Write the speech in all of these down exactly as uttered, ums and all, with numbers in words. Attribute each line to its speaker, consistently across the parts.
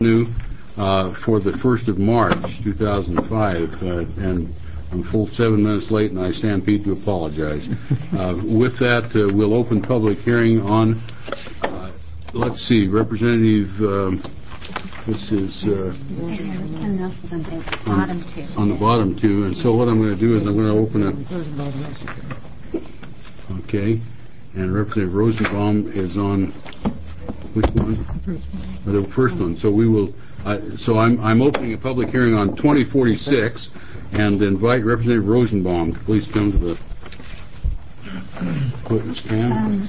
Speaker 1: new uh, for the first of March two thousand five, uh, and I'm full seven minutes late, and I stampede to apologize. Uh, with that, uh, we'll open public hearing on, uh, let's see, Representative, um, this is uh,
Speaker 2: on,
Speaker 1: on the bottom two, and so what I'm going to do is I'm going to open it. Okay, and Representative Rosenbaum is on which one? The first one. So we will. Uh, so I'm I'm opening a public hearing on twenty forty-six, and invite Representative Rosenbaum to please come to the witness stand.
Speaker 2: Um,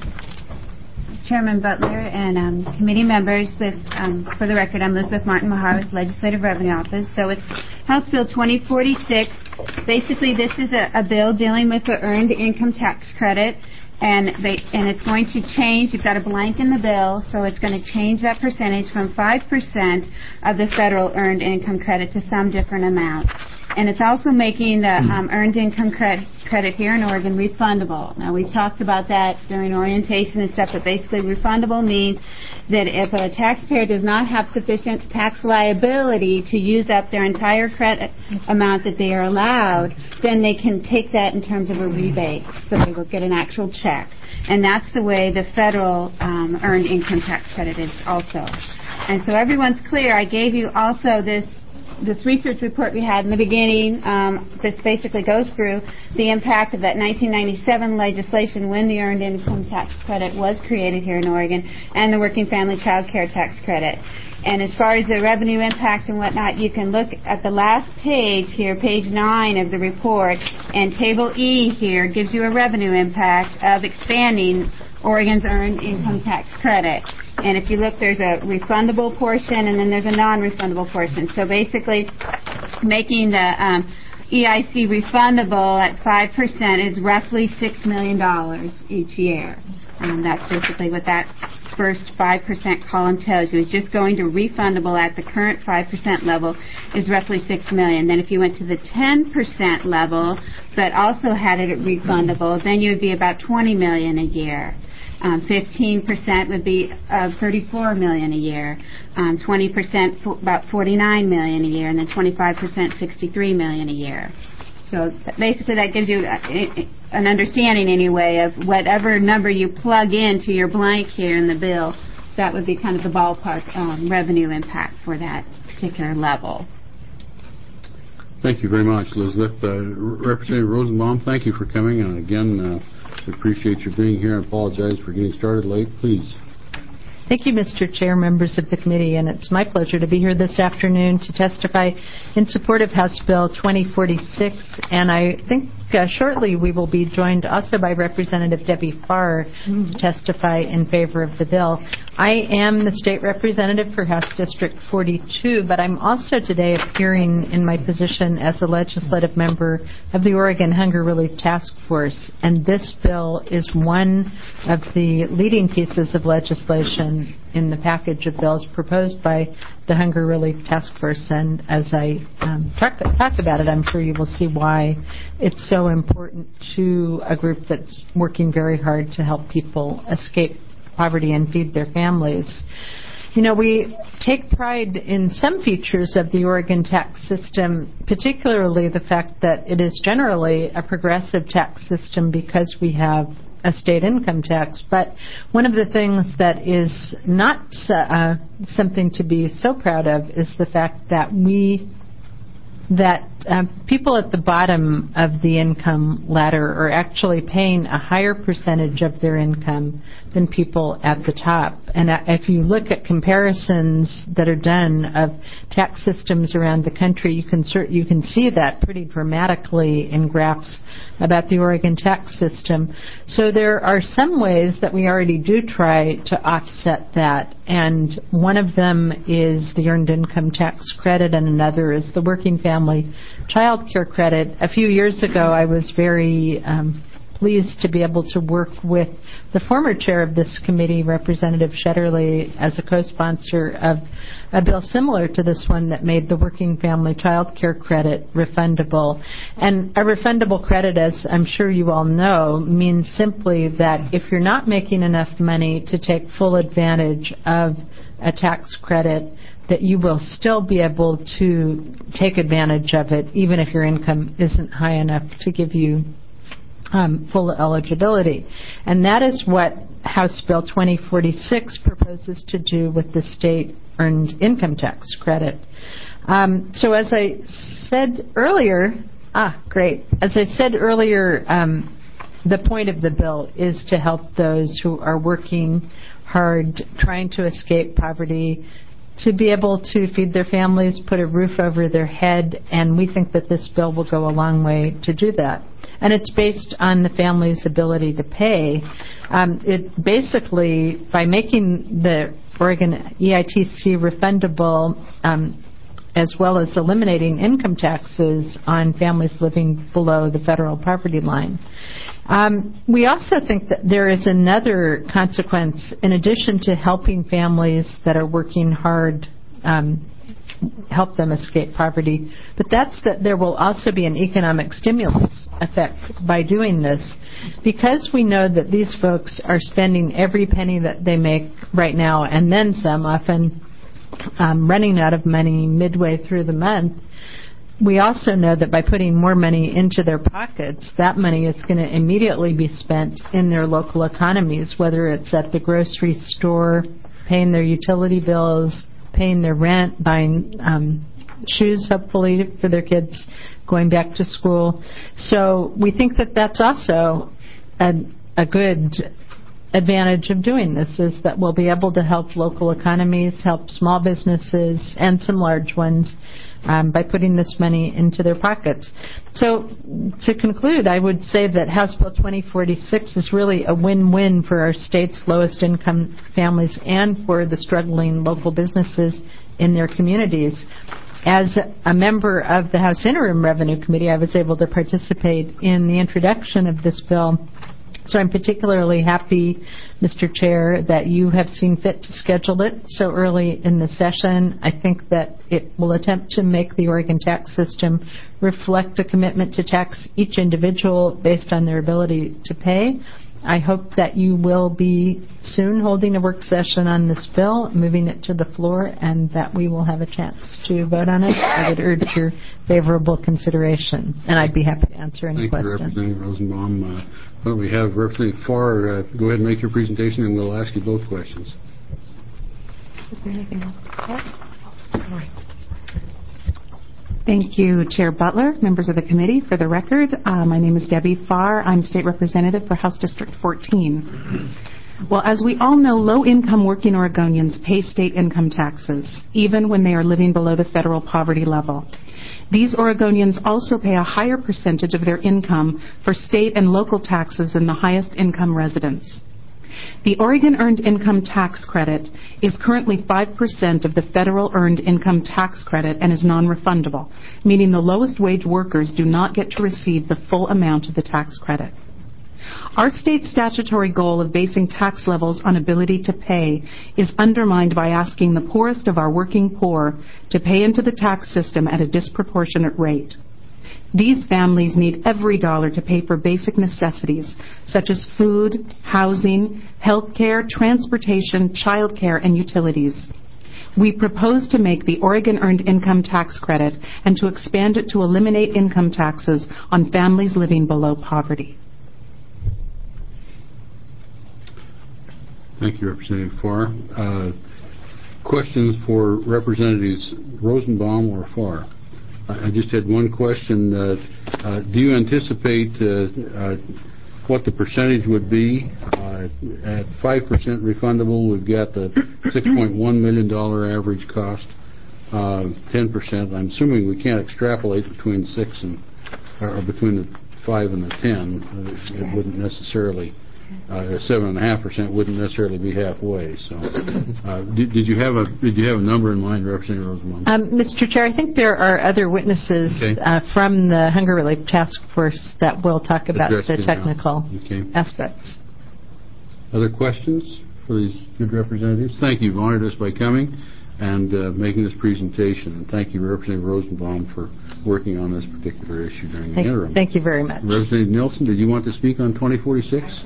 Speaker 2: Chairman Butler and um, committee members, with um, for the record, I'm Elizabeth Martin Mahar with Legislative Revenue Office. So it's House Bill twenty forty-six. Basically, this is a, a bill dealing with the Earned Income Tax Credit, and they, and it's going to change. You've got a blank in the bill, so it's going to change that percentage from five percent of the federal Earned Income Credit to some different amount. And it's also making the um, Earned Income credit, credit here in Oregon refundable. Now, we talked about that during orientation and stuff, but basically refundable means that if a taxpayer does not have sufficient tax liability to use up their entire credit amount that they are allowed, then they can take that in terms of a rebate, so they will get an actual check. And that's the way the federal um, Earned Income Tax Credit is also. And so everyone's clear. I gave you also this this research report we had in the beginning. Um, this basically goes through the impact of that nineteen ninety-seven legislation when the Earned Income Tax Credit was created here in Oregon, and the Working Family Child Care Tax Credit. And as far as the revenue impact and whatnot, you can look at the last page here, page nine of the report, and Table E here gives you a revenue impact of expanding Oregon's Earned Income Tax Credit. And if you look, there's a refundable portion and then there's a non-refundable portion. So basically, making the um, E I C refundable at five percent is roughly six million dollars each year. And that's basically what that first five percent column tells you. It's just going to refundable at the current five percent level is roughly six million dollars. Then if you went to the ten percent level, but also had it refundable, then you would be about twenty million dollars a year. Um, fifteen percent would be uh, thirty-four million dollars a year, um, twenty percent f- about forty-nine million dollars a year, and then twenty-five percent sixty-three million dollars a year. So th- basically that gives you a, a, an understanding anyway of whatever number you plug into your blank here in the bill, that would be kind of the ballpark um, revenue impact for that particular level.
Speaker 1: Thank you very much, Elizabeth. Uh, Representative Rosenbaum, thank you for coming, and again, uh, we appreciate your being here and apologize for getting started late. Please.
Speaker 3: Thank you, Mister Chair, members of the committee, and it's my pleasure to be here this afternoon to testify in support of House Bill twenty forty-six, and I think uh, shortly we will be joined also by Representative Debbie Farr mm-hmm. to testify in favor of the bill. I am the state representative for House District forty-two, but I'm also today appearing in my position as a legislative member of the Oregon Hunger Relief Task Force, and this bill is one of the leading pieces of legislation in the package of bills proposed by the Hunger Relief Task Force, and as I um, talk, talk about it, I'm sure you will see why it's so important to a group that's working very hard to help people escape poverty and feed their families. You know, we take pride in some features of the Oregon tax system, particularly the fact that it is generally a progressive tax system because we have a state income tax. But one of the things that is not uh, something to be so proud of is the fact that we that uh, people at the bottom of the income ladder are actually paying a higher percentage of their income than people at the top. And uh, if you look at comparisons that are done of tax systems around the country, you can cert- you can see that pretty dramatically in graphs about the Oregon tax system. So there are some ways that we already do try to offset that, and one of them is the Earned Income Tax Credit, and another is the Working Family Child Care Credit. A few years ago, I was very um, pleased to be able to work with the former chair of this committee, Representative Shetterly, as a co-sponsor of a bill similar to this one that made the Working Family Child Care Credit refundable. And a refundable credit, as I'm sure you all know, means simply that if you're not making enough money to take full advantage of a tax credit, that you will still be able to take advantage of it, even if your income isn't high enough to give you um, full eligibility. And that is what House Bill twenty forty-six proposes to do with the state earned income tax credit. Um, so as I said earlier, ah, great. As I said earlier, um, the point of the bill is to help those who are working hard, trying to escape poverty, to be able to feed their families, put a roof over their head, and we think that this bill will go a long way to do that. And it's based on the family's ability to pay. Um, it basically, by making the Oregon E I T C refundable, um, as well as eliminating income taxes on families living below the federal poverty line. Um, we also think that there is another consequence, in addition to helping families that are working hard, um, help them escape poverty, but that's that there will also be an economic stimulus effect by doing this, because we know that these folks are spending every penny that they make right now and then some, often um, running out of money midway through the month. We also know that by putting more money into their pockets, that money is going to immediately be spent in their local economies, whether it's at the grocery store, paying their utility bills, paying their rent, buying um, shoes, hopefully, for their kids going back to school. So we think that that's also a, a good advantage of doing this, is that we'll be able to help local economies, help small businesses, and some large ones, Um, by putting this money into their pockets. So, to conclude, I would say that House Bill twenty forty-six is really a win-win for our state's lowest income families and for the struggling local businesses in their communities. As a member of the House Interim Revenue Committee, I was able to participate in the introduction of this bill. So I'm particularly happy, Mister Chair, that you have seen fit to schedule it so early in the session. I think that it will attempt to make the Oregon tax system reflect a commitment to tax each individual based on their ability to pay. I hope that you will be soon holding a work session on this bill, moving it to the floor, and that we will have a chance to vote on it. I would urge your favorable consideration, and I'd be happy to answer any
Speaker 1: Thank
Speaker 3: questions.
Speaker 1: Thank you, Representative Rosenbaum. Uh, well, we have Representative Farr. Uh, go ahead and make your presentation, and we'll ask you both questions.
Speaker 4: Is there anything else to say? All right. Thank you, Chair Butler, members of the committee. For the record, uh, my name is Debbie Farr. I'm State Representative for House District fourteen. Well, as we all know, low-income working Oregonians pay state income taxes, even when they are living below the federal poverty level. These Oregonians also pay a higher percentage of their income for state and local taxes than the highest income residents. The Oregon Earned Income Tax Credit is currently five percent of the federal Earned Income Tax Credit and is non-refundable, meaning the lowest wage workers do not get to receive the full amount of the tax credit. Our state's statutory goal of basing tax levels on ability to pay is undermined by asking the poorest of our working poor to pay into the tax system at a disproportionate rate. These families need every dollar to pay for basic necessities such as food, housing, health care, transportation, child care, and utilities. We propose to make the Oregon Earned Income Tax Credit and to expand it to eliminate income taxes on families living below poverty.
Speaker 1: Thank you, Representative Farr. Uh, questions for Representatives Rosenbaum or Farr? I just had one question. Uh, uh, do you anticipate uh, uh, what the percentage would be? Uh, at five percent refundable, we've got the six point one million dollars average cost. Uh, ten percent, I'm assuming we can't extrapolate between six and, or between the five and the ten. Uh, it wouldn't necessarily, uh, seven and a half percent wouldn't necessarily be halfway. So, uh, did, did you have a did you have a number in mind, Representative Rosenbaum?
Speaker 3: Um, Mister Chair, I think there are other witnesses
Speaker 1: okay.
Speaker 3: uh, from the Hunger Relief Task Force that will talk about
Speaker 1: Address
Speaker 3: the
Speaker 1: you
Speaker 3: technical
Speaker 1: okay.
Speaker 3: aspects.
Speaker 1: Other questions for these good representatives? Thank you. You've honored us by coming and uh, making this presentation. And thank you, Representative Rosenbaum, for working on this particular issue during the
Speaker 3: Thank,
Speaker 1: interim.
Speaker 3: thank you very much.
Speaker 1: Representative Nielsen, did you want to speak on twenty forty-six?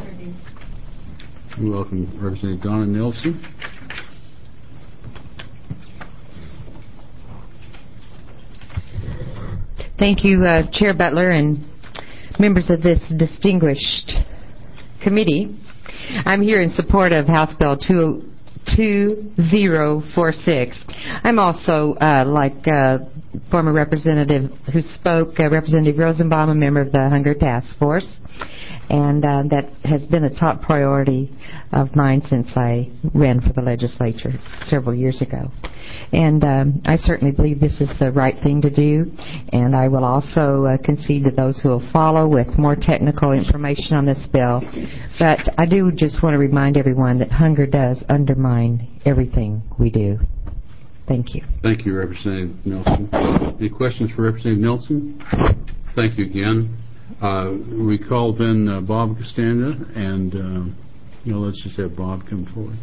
Speaker 1: You're welcome, Representative Donna Nielsen.
Speaker 5: Thank you, uh, Chair Butler and members of this distinguished committee. I'm here in support of House Bill two zero four six. I'm also, uh, like uh, former representative who spoke, uh, Representative Rosenbaum, a member of the Hunger Task Force, and uh, that has been a top priority of mine since I ran for the legislature several years ago. And um, I certainly believe this is the right thing to do, and I will also uh, concede to those who will follow with more technical information on this bill. But I do just want to remind everyone that hunger does undermine everything we do. Thank you.
Speaker 1: Thank you, Representative Nelson. Any questions for Representative Nelson? Thank you again. Uh, we call then uh, Bob Costanda, and uh, you know, let's just have Bob come forward.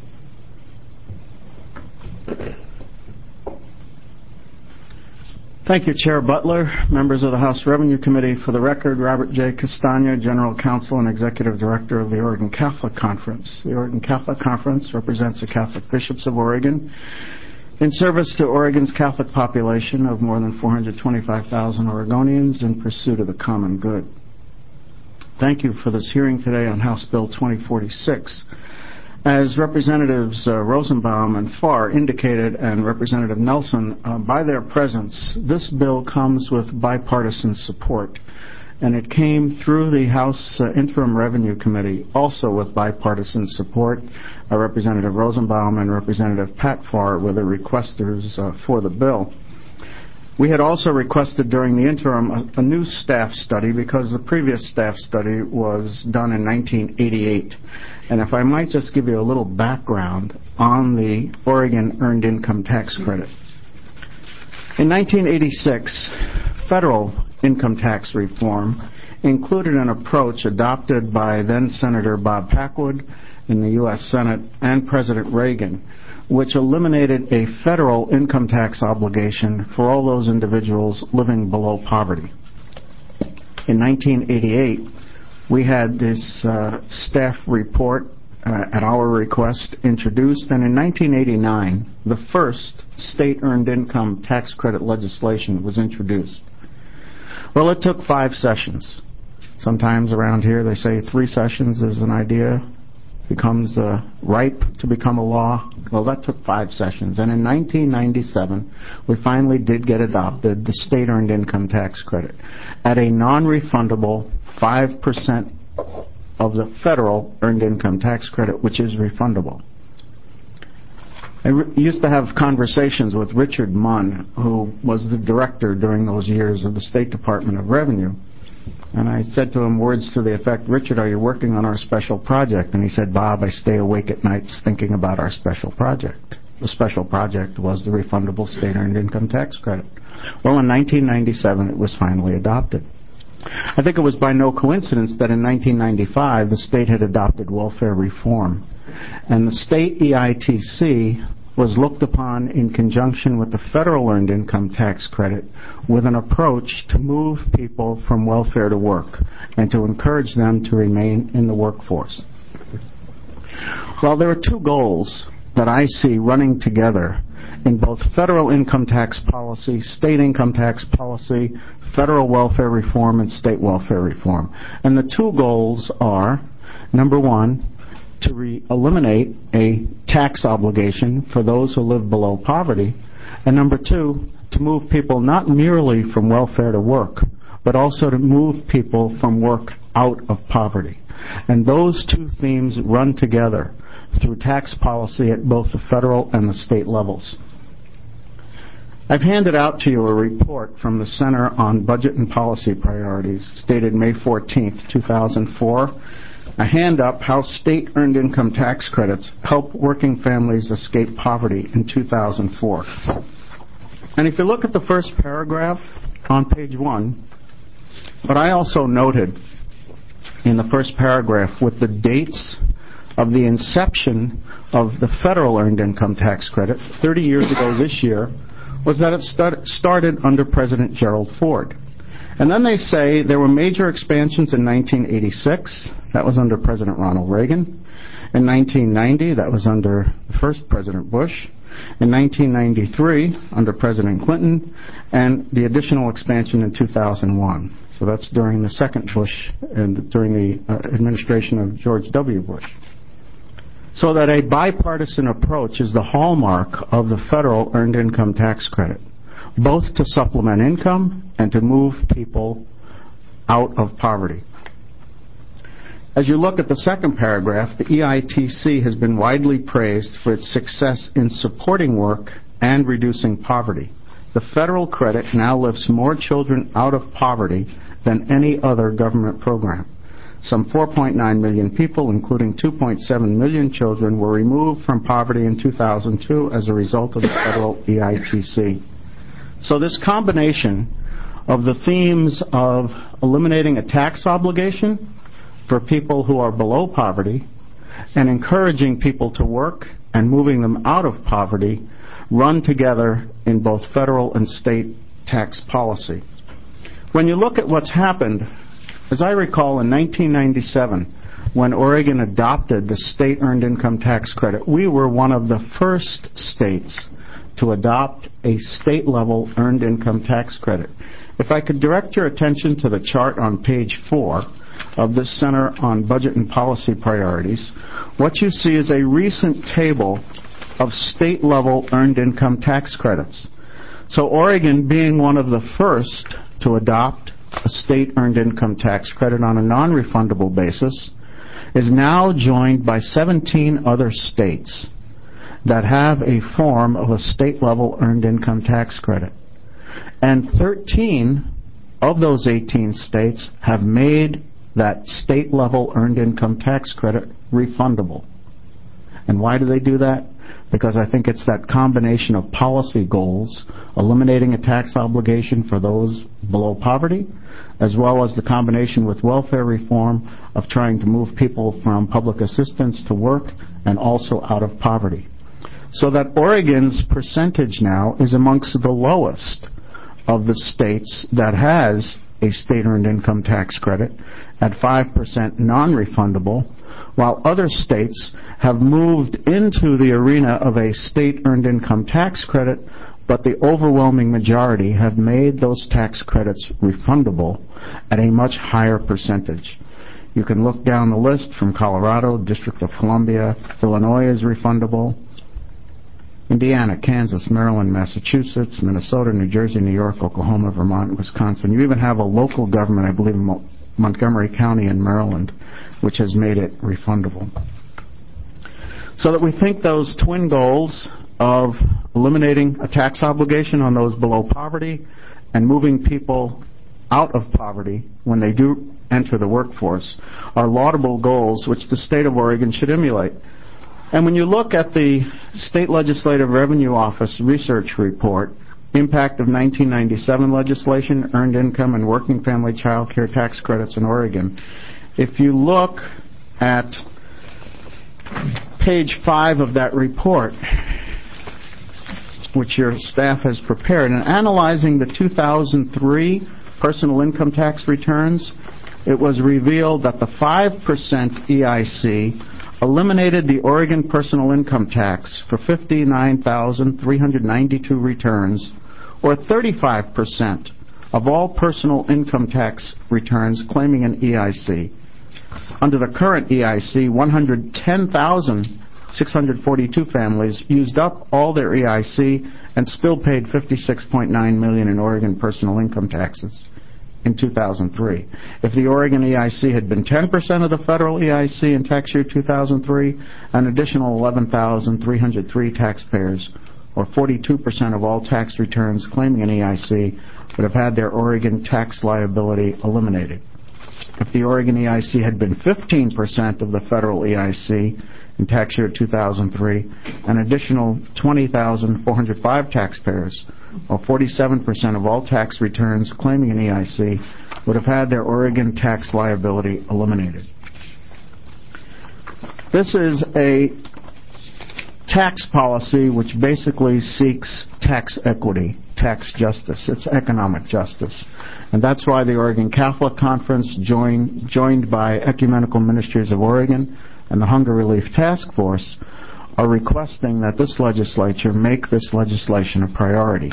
Speaker 6: Thank you, Chair Butler, members of the House Revenue Committee. For the record, Robert J. Castagna, General Counsel and Executive Director of the Oregon Catholic Conference. The Oregon Catholic Conference represents the Catholic bishops of Oregon in service to Oregon's Catholic population of more than four hundred twenty-five thousand Oregonians in pursuit of the common good. Thank you for this hearing today on House Bill twenty forty-six. As Representatives uh, Rosenbaum and Farr indicated, and Representative Nelson, uh, by their presence, this bill comes with bipartisan support. And it came through the House uh, Interim Revenue Committee, also with bipartisan support. Uh, Representative Rosenbaum and Representative Pat Farr were the requesters uh, for the bill. We had also requested during the interim a, a new staff study because the previous staff study was done in nineteen eighty-eight. And if I might just give you a little background on the Oregon Earned Income Tax Credit. In nineteen eighty-six, federal income tax reform included an approach adopted by then-Senator Bob Packwood in the U S Senate and President Reagan, which eliminated a federal income tax obligation for all those individuals living below poverty. In nineteen eighty-eight, we had this uh, staff report uh, at our request introduced, and in nineteen eighty-nine, the first state earned income tax credit legislation was introduced. Well, it took five sessions. Sometimes around here they say three sessions is an idea becomes uh, ripe to become a law. Well, that took five sessions. And in nineteen ninety-seven, we finally did get adopted the state earned income tax credit at a non-refundable five percent of the federal earned income tax credit, which is refundable. I re- used to have conversations with Richard Munn, who was the director during those years of the State Department of Revenue. And I said to him words to the effect, Richard, are you working on our special project? And he said, Bob, I stay awake at nights thinking about our special project. The special project was the refundable state earned income tax credit. Well, in nineteen ninety-seven, it was finally adopted. I think it was by no coincidence that in nineteen ninety-five, the state had adopted welfare reform. And the state E I T C was looked upon in conjunction with the federal earned income tax credit with an approach to move people from welfare to work and to encourage them to remain in the workforce. Well, there are two goals that I see running together in both federal income tax policy, state income tax policy, federal welfare reform, and state welfare reform. And the two goals are, number one, to re- eliminate a tax obligation for those who live below poverty, and number two, to move people not merely from welfare to work, but also to move people from work out of poverty. And those two themes run together through tax policy at both the federal and the state levels. I've handed out to you a report from the Center on Budget and Policy Priorities, dated May fourteenth, two thousand four. A hand up how state earned income tax credits help working families escape poverty in two thousand four. And if you look at the first paragraph on page one, but I also noted in the first paragraph with the dates of the inception of the federal earned income tax credit, thirty years ago this year, was that it start, started under President Gerald Ford. And then they say there were major expansions in nineteen eighty-six. That was under President Ronald Reagan. In nineteen ninety, that was under the first President Bush. in nineteen ninety-three under President Clinton, and the additional expansion in two thousand one. So that's during the second Bush and during the uh, administration of George W. Bush. So that a bipartisan approach is the hallmark of the federal Earned Income Tax Credit, both to supplement income and to move people out of poverty. As you look at the second paragraph, the E I T C has been widely praised for its success in supporting work and reducing poverty. The federal credit now lifts more children out of poverty than any other government program. Some four point nine million people, including two point seven million children, were removed from poverty in two thousand two as a result of the federal E I T C. So this combination of the themes of eliminating a tax obligation for people who are below poverty and encouraging people to work and moving them out of poverty run together in both federal and state tax policy. When you look at what's happened, as I recall in nineteen ninety-seven, when Oregon adopted the state earned income tax credit, we were one of the first states to adopt a state-level earned income tax credit. If I could direct your attention to the chart on page four of this Center on Budget and Policy Priorities, what you see is a recent table of state-level earned income tax credits. So Oregon, being one of the first to adopt a state earned income tax credit on a non-refundable basis, is now joined by seventeen other states that have a form of a state-level earned income tax credit. And thirteen of those eighteen states have made that state-level earned income tax credit refundable. And why do they do that? Because I think it's that combination of policy goals, eliminating a tax obligation for those below poverty, as well as the combination with welfare reform of trying to move people from public assistance to work and also out of poverty. So that Oregon's percentage now is amongst the lowest of the states that has a state earned income tax credit at five percent non-refundable, while other states have moved into the arena of a state earned income tax credit, but the overwhelming majority have made those tax credits refundable at a much higher percentage. You can look down the list from Colorado, District of Columbia, Illinois is refundable, Indiana, Kansas, Maryland, Massachusetts, Minnesota, New Jersey, New York, Oklahoma, Vermont, Wisconsin. You even have a local government, I believe in Mo- Montgomery County in Maryland, which has made it refundable. So that we think those twin goals of eliminating a tax obligation on those below poverty and moving people out of poverty when they do enter the workforce are laudable goals which the state of Oregon should emulate. And when you look at the State Legislative Revenue Office research report, Impact of nineteen ninety-seven Legislation, Earned Income and Working Family Child Care Tax Credits in Oregon, if you look at page five of that report, which your staff has prepared, and analyzing the two thousand three personal income tax returns, it was revealed that the five percent E I C eliminated the Oregon personal income tax for fifty-nine thousand three hundred ninety-two returns, or thirty-five percent of all personal income tax returns claiming an E I C. Under the current E I C, one hundred ten thousand six hundred forty-two families used up all their E I C and still paid fifty-six point nine million dollars in Oregon personal income taxes in two thousand three. If the Oregon E I C had been ten percent of the federal E I C in tax year two thousand three, an additional eleven thousand three hundred three taxpayers, or forty-two percent of all tax returns claiming an E I C, would have had their Oregon tax liability eliminated. If the Oregon E I C had been fifteen percent of the federal E I C in tax year two thousand three, an additional twenty thousand four hundred five taxpayers, or forty-seven percent of all tax returns claiming an E I C, would have had their Oregon tax liability eliminated. This is a tax policy which basically seeks tax equity, tax justice. It's economic justice. And that's why the Oregon Catholic Conference, joined, joined by Ecumenical Ministries of Oregon and the Hunger Relief Task Force, are requesting that this legislature make this legislation a priority.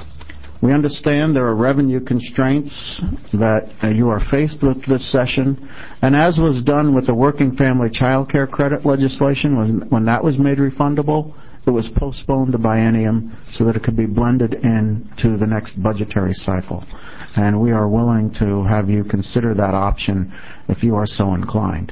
Speaker 6: We understand there are revenue constraints that uh, you are faced with this session, and as was done with the Working Family Child Care Credit legislation, when, when that was made refundable, it was postponed to biennium so that it could be blended into the next budgetary cycle. And we are willing to have you consider that option if you are so inclined.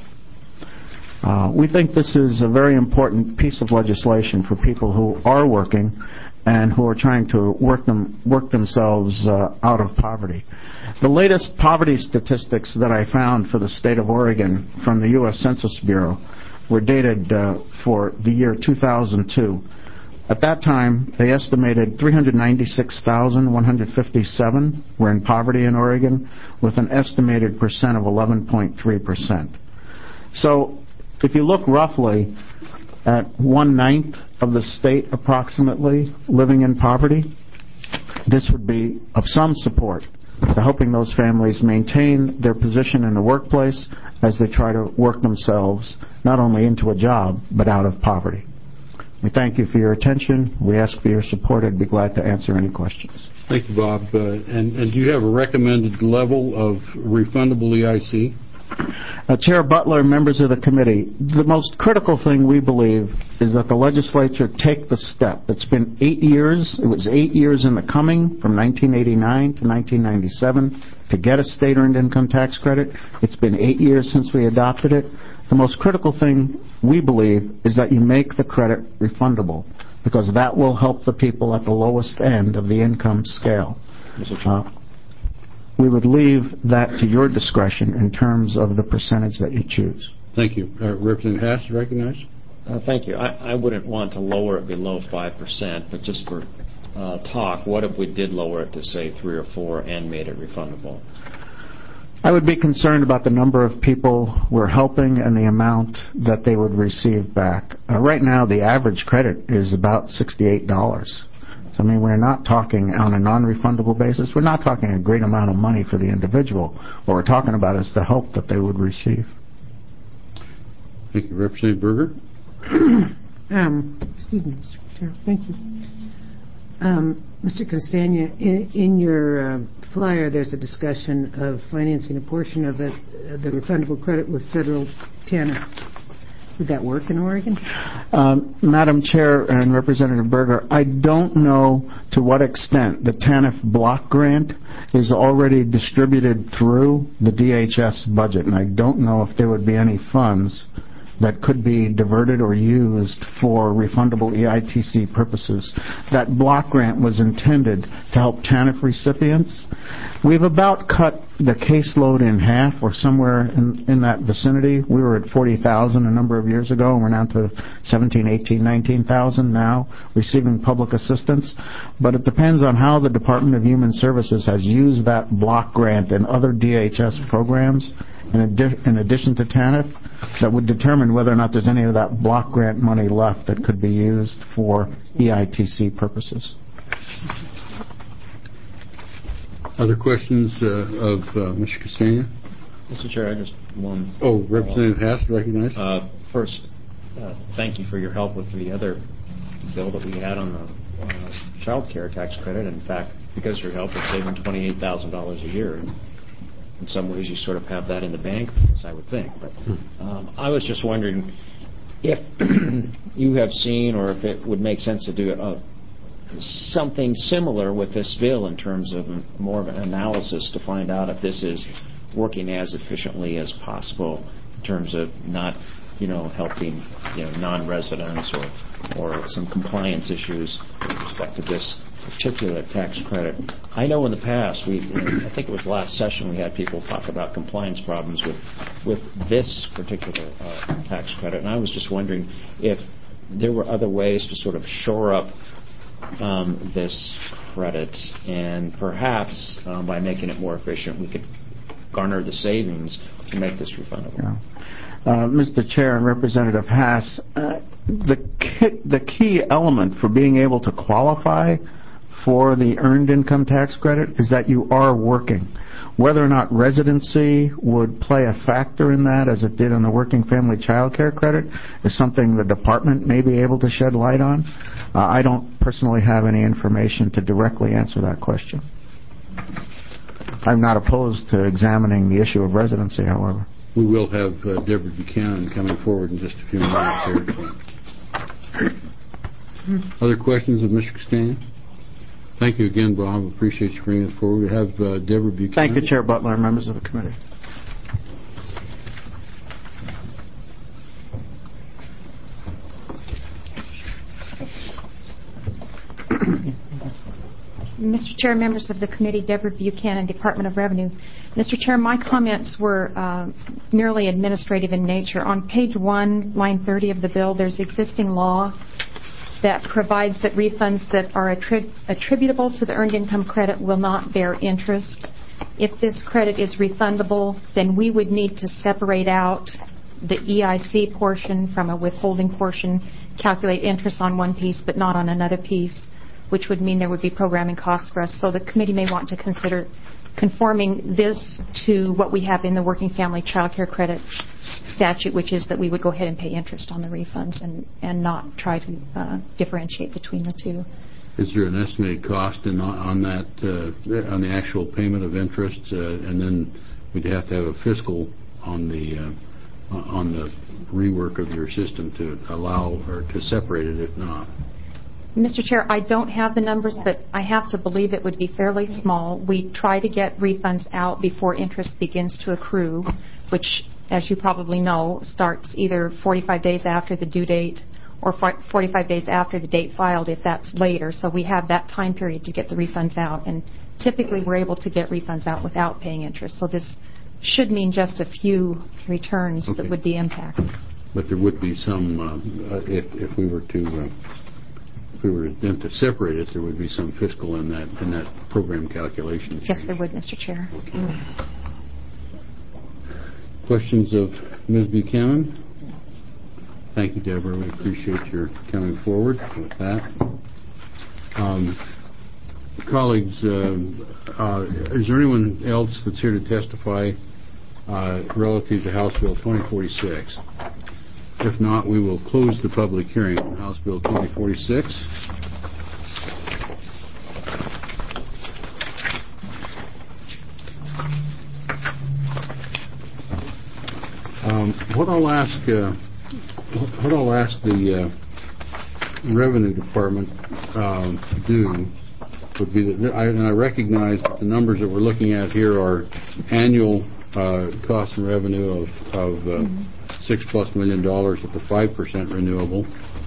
Speaker 6: Uh, we think this is a very important piece of legislation for people who are working and who are trying to work them work themselves uh, out of poverty. The latest poverty statistics that I found for the state of Oregon from the U S Census Bureau were dated uh, for the year two thousand two. At that time, they estimated three hundred ninety-six thousand one hundred fifty-seven were in poverty in Oregon, with an estimated percent of eleven point three percent. So, if you look roughly at one-ninth of the state approximately living in poverty, this would be of some support to helping those families maintain their position in the workplace as they try to work themselves not only into a job, but out of poverty. We thank you for your attention. We ask for your support. I'd be glad to answer any questions.
Speaker 1: Thank you, Bob. Uh, and, and do you have a recommended level of refundable E I C?
Speaker 6: Uh, Chair Butler, members of the committee, the most critical thing we believe is that the legislature take the step. It's been eight years. It was eight years in the coming from nineteen eighty-nine to nineteen ninety-seven to get a state earned income tax credit. It's been eight years since we adopted it. The most critical thing we believe is that you make the credit refundable, because that will help the people at the lowest end of the income scale. Uh, we would leave that to your discretion in terms of the percentage that you choose.
Speaker 1: Thank you. Uh, Representative Haas is recognized.
Speaker 7: Uh, thank you. I, I wouldn't want to lower it below five percent, but just for uh, talk, what if we did lower it to, say, three or four and made it refundable?
Speaker 6: I would be concerned about the number of people we're helping and the amount that they would receive back. Uh, right now, the average credit is about sixty-eight dollars. So, I mean, we're not talking on a non-refundable basis. We're not talking a great amount of money for the individual. What we're talking about is the help that they would receive.
Speaker 1: Thank you. Representative Berger.
Speaker 8: um, excuse me, Mister Chair. Thank you. Um, Mister Castagna, in, in your uh, flyer, there's a discussion of financing a portion of it, uh, the refundable credit with federal TANF. Would that work in Oregon?
Speaker 6: Um, Madam Chair and Representative Berger, I don't know to what extent the TANF block grant is already distributed through the D H S budget, and I don't know if there would be any funds that could be diverted or used for refundable E I T C purposes. That block grant was intended to help TANF recipients. We've about cut the caseload in half, or somewhere in, in that vicinity. We were at forty thousand a number of years ago, and we're down to seventeen, eighteen, nineteen thousand now receiving public assistance. But it depends on how the Department of Human Services has used that block grant and other D H S programs in, adi- in addition to TANF, that would determine whether or not there's any of that block grant money left that could be used for E I T C purposes.
Speaker 1: Other questions uh, of uh, Mister Castagna?
Speaker 7: Mister Chair, I just one.
Speaker 1: Oh, Representative Haas, recognized.
Speaker 7: Uh, first, uh, thank you for your help with the other bill that we had on the uh, child care tax credit. In fact, because of your help, we're saving twenty-eight thousand dollars a year. In some ways, you sort of have that in the bank, as I would think. But um, I was just wondering if you have seen, or if it would make sense to do a, something similar with this bill in terms of more of an analysis to find out if this is working as efficiently as possible in terms of not, you know, helping, you know, non-residents or or some compliance issues with respect to this particular tax credit. I know in the past, we, I think it was last session, we had people talk about compliance problems with with this particular uh, tax credit, and I was just wondering if there were other ways to sort of shore up um, this credit, and perhaps um, by making it more efficient, we could garner the savings to make this refundable.
Speaker 6: Yeah. Uh, Mister Chair and Representative Haas, uh, the key, the key element for being able to qualify for the earned income tax credit is that you are working. whether or not residency would play a factor in that, as it did in the Working Family Child Care Credit, is something the department may be able to shed light on. Uh, I don't personally have any information to directly answer that question. I'm not opposed to examining the issue of residency, however.
Speaker 1: We will have uh, Deborah Buchanan coming forward in just a few minutes here. Other questions of Mister Castagna? Thank you again, Bob. Appreciate you bringing it forward. We have uh, Deborah Buchanan.
Speaker 6: Thank you, Chair Butler and members of the committee.
Speaker 9: Mister Chair, members of the committee, Deborah Buchanan, Department of Revenue. Mister Chair, my comments were uh, merely administrative in nature. On page one, line thirty of the bill, there's existing law that provides that refunds that are attrib- attributable to the earned income credit will not bear interest. If this credit is refundable, then we would need to separate out the E I C portion from a withholding portion, calculate interest on one piece but not on another piece, which would mean there would be programming costs for us. So the committee may want to consider conforming this to what we have in the Working Family Child Care Credit statute, which is that we would go ahead and pay interest on the refunds and, and not try to uh, differentiate between the two.
Speaker 1: Is there an estimated cost in, on that, uh, on the actual payment of interest, uh, and then we'd have to have a fiscal on the uh, on the rework of your system to allow or to separate it if not?
Speaker 9: Mister Chair, I don't have the numbers, but I have to believe it would be fairly small. We try to get refunds out before interest begins to accrue, which, as you probably know, starts either forty-five days after the due date or forty-five days after the date filed if that's later. So we have that time period to get the refunds out, and typically we're able to get refunds out without paying interest. So this should mean just a few returns
Speaker 1: Okay.
Speaker 9: that would be impacted.
Speaker 1: But there would be some, uh, if, if we were to uh, if we were then to separate it, there would be some fiscal in that in that program calculation.
Speaker 9: Yes, there would, Mister Chair.
Speaker 1: Okay. Questions of Miz Buchanan? Thank you, Deborah. We appreciate your coming forward with that. Um, colleagues, uh, uh, is there anyone else that's here to testify uh, relative to House Bill twenty forty-six? If not, we will close the public hearing on House Bill twenty forty-six. Um, what I'll ask, uh, what I'll ask the uh, Revenue Department um, to do would be that, I, and I recognize that the numbers that we're looking at here are annual uh, cost and revenue of, of uh, mm-hmm. six plus million dollars at the five percent renewable,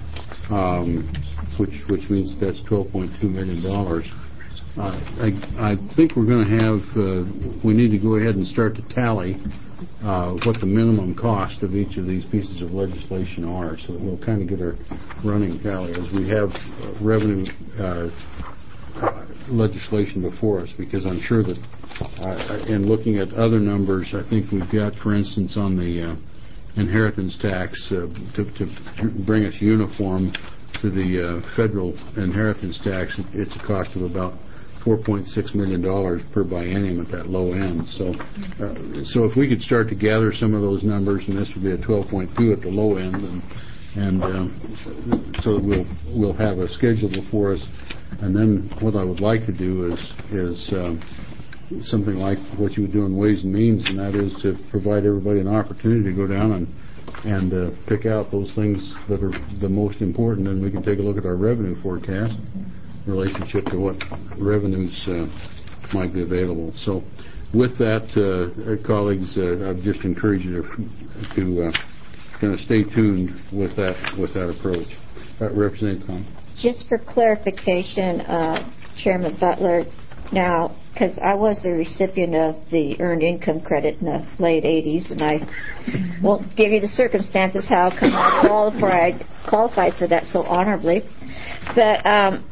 Speaker 1: um, which which means that's twelve point two million dollars. Uh, I, I think we're going to have, uh, we need to go ahead and start to tally uh, what the minimum cost of each of these pieces of legislation are, so that we'll kind of get our running tally as we have uh, revenue uh, uh, legislation before us, because I'm sure that uh, in looking at other numbers, I think we've got, for instance, on the uh, inheritance tax uh, to, to bring us uniform to the uh, federal inheritance tax, it's a cost of about four point six million dollars per biennium at that low end. So uh, so if we could start to gather some of those numbers, and this would be a twelve point two at the low end, and, and um, so that we'll, we'll have a schedule before us. And then what I would like to do is, is um, something like what you would do in Ways and Means, and that is to provide everybody an opportunity to go down and and uh, pick out those things that are the most important, and we can take a look at our revenue forecast relationship to what revenues uh, might be available. So with that, uh, colleagues, uh, I'd just encourage you to, to uh, kind of stay tuned with that with that approach. Uh, Representative Khan.
Speaker 10: Just for clarification, uh, Chairman Butler, now, because I was a recipient of the Earned Income Credit in the late eighties, and I won't give you the circumstances how come I qualified, qualified for that so honorably, but um,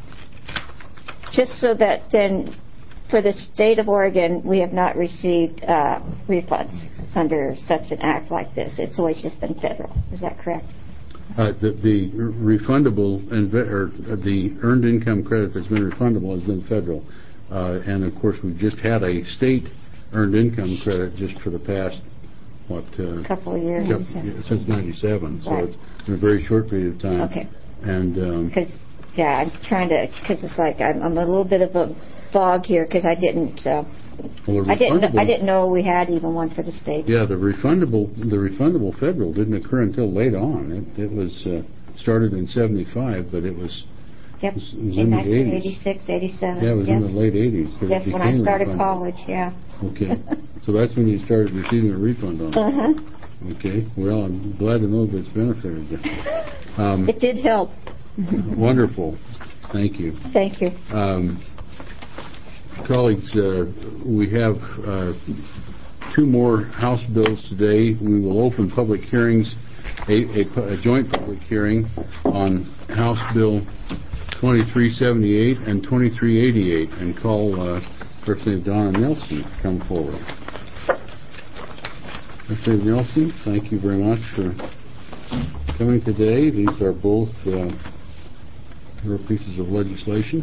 Speaker 10: just so that then for the state of Oregon, we have not received uh, refunds under such an act like this. It's always just been federal. Is that correct?
Speaker 1: Uh, the, the refundable and or the earned income credit that's been refundable has been federal, uh, and of course we've just had a state earned income credit just for the past, what? Uh,
Speaker 10: Couple of years.
Speaker 1: couple- since ninety-seven, so
Speaker 10: Right.
Speaker 1: it's been a very short period of time.
Speaker 10: Okay.
Speaker 1: And um,
Speaker 10: Because, yeah, I'm trying to, because it's like I'm, I'm a little bit of a fog here because I didn't, uh,
Speaker 1: well, the
Speaker 10: I didn't,
Speaker 1: refundable-
Speaker 10: I didn't know we had even one for the state.
Speaker 1: Yeah, the refundable, the refundable federal didn't occur until late on. It, it was uh, started in seventy-five, but it was,
Speaker 10: Yep.
Speaker 1: it was, it was
Speaker 10: In
Speaker 1: in the
Speaker 10: nineteen
Speaker 1: eighties.
Speaker 10: eighty-six, eighty-seven.
Speaker 1: Yeah, it was
Speaker 10: yes.
Speaker 1: in the late eighties. that it
Speaker 10: Yes, when I
Speaker 1: became
Speaker 10: started
Speaker 1: refundable.
Speaker 10: college, yeah.
Speaker 1: Okay, so that's when you started receiving a refund on it.
Speaker 10: Uh-huh.
Speaker 1: Okay, well, I'm glad to know that it's benefited you. Um,
Speaker 10: It did help.
Speaker 1: wonderful. Thank you.
Speaker 10: Thank you.
Speaker 1: Um, colleagues, uh, we have uh, two more House bills today. We will open public hearings, a, a, a joint public hearing on House Bill twenty-three seventy-eight and twenty-three eighty-eight, and call uh, Representative Donna Nelson to come forward. Representative Nelson, thank you very much for coming today. These are both uh, your pieces of legislation.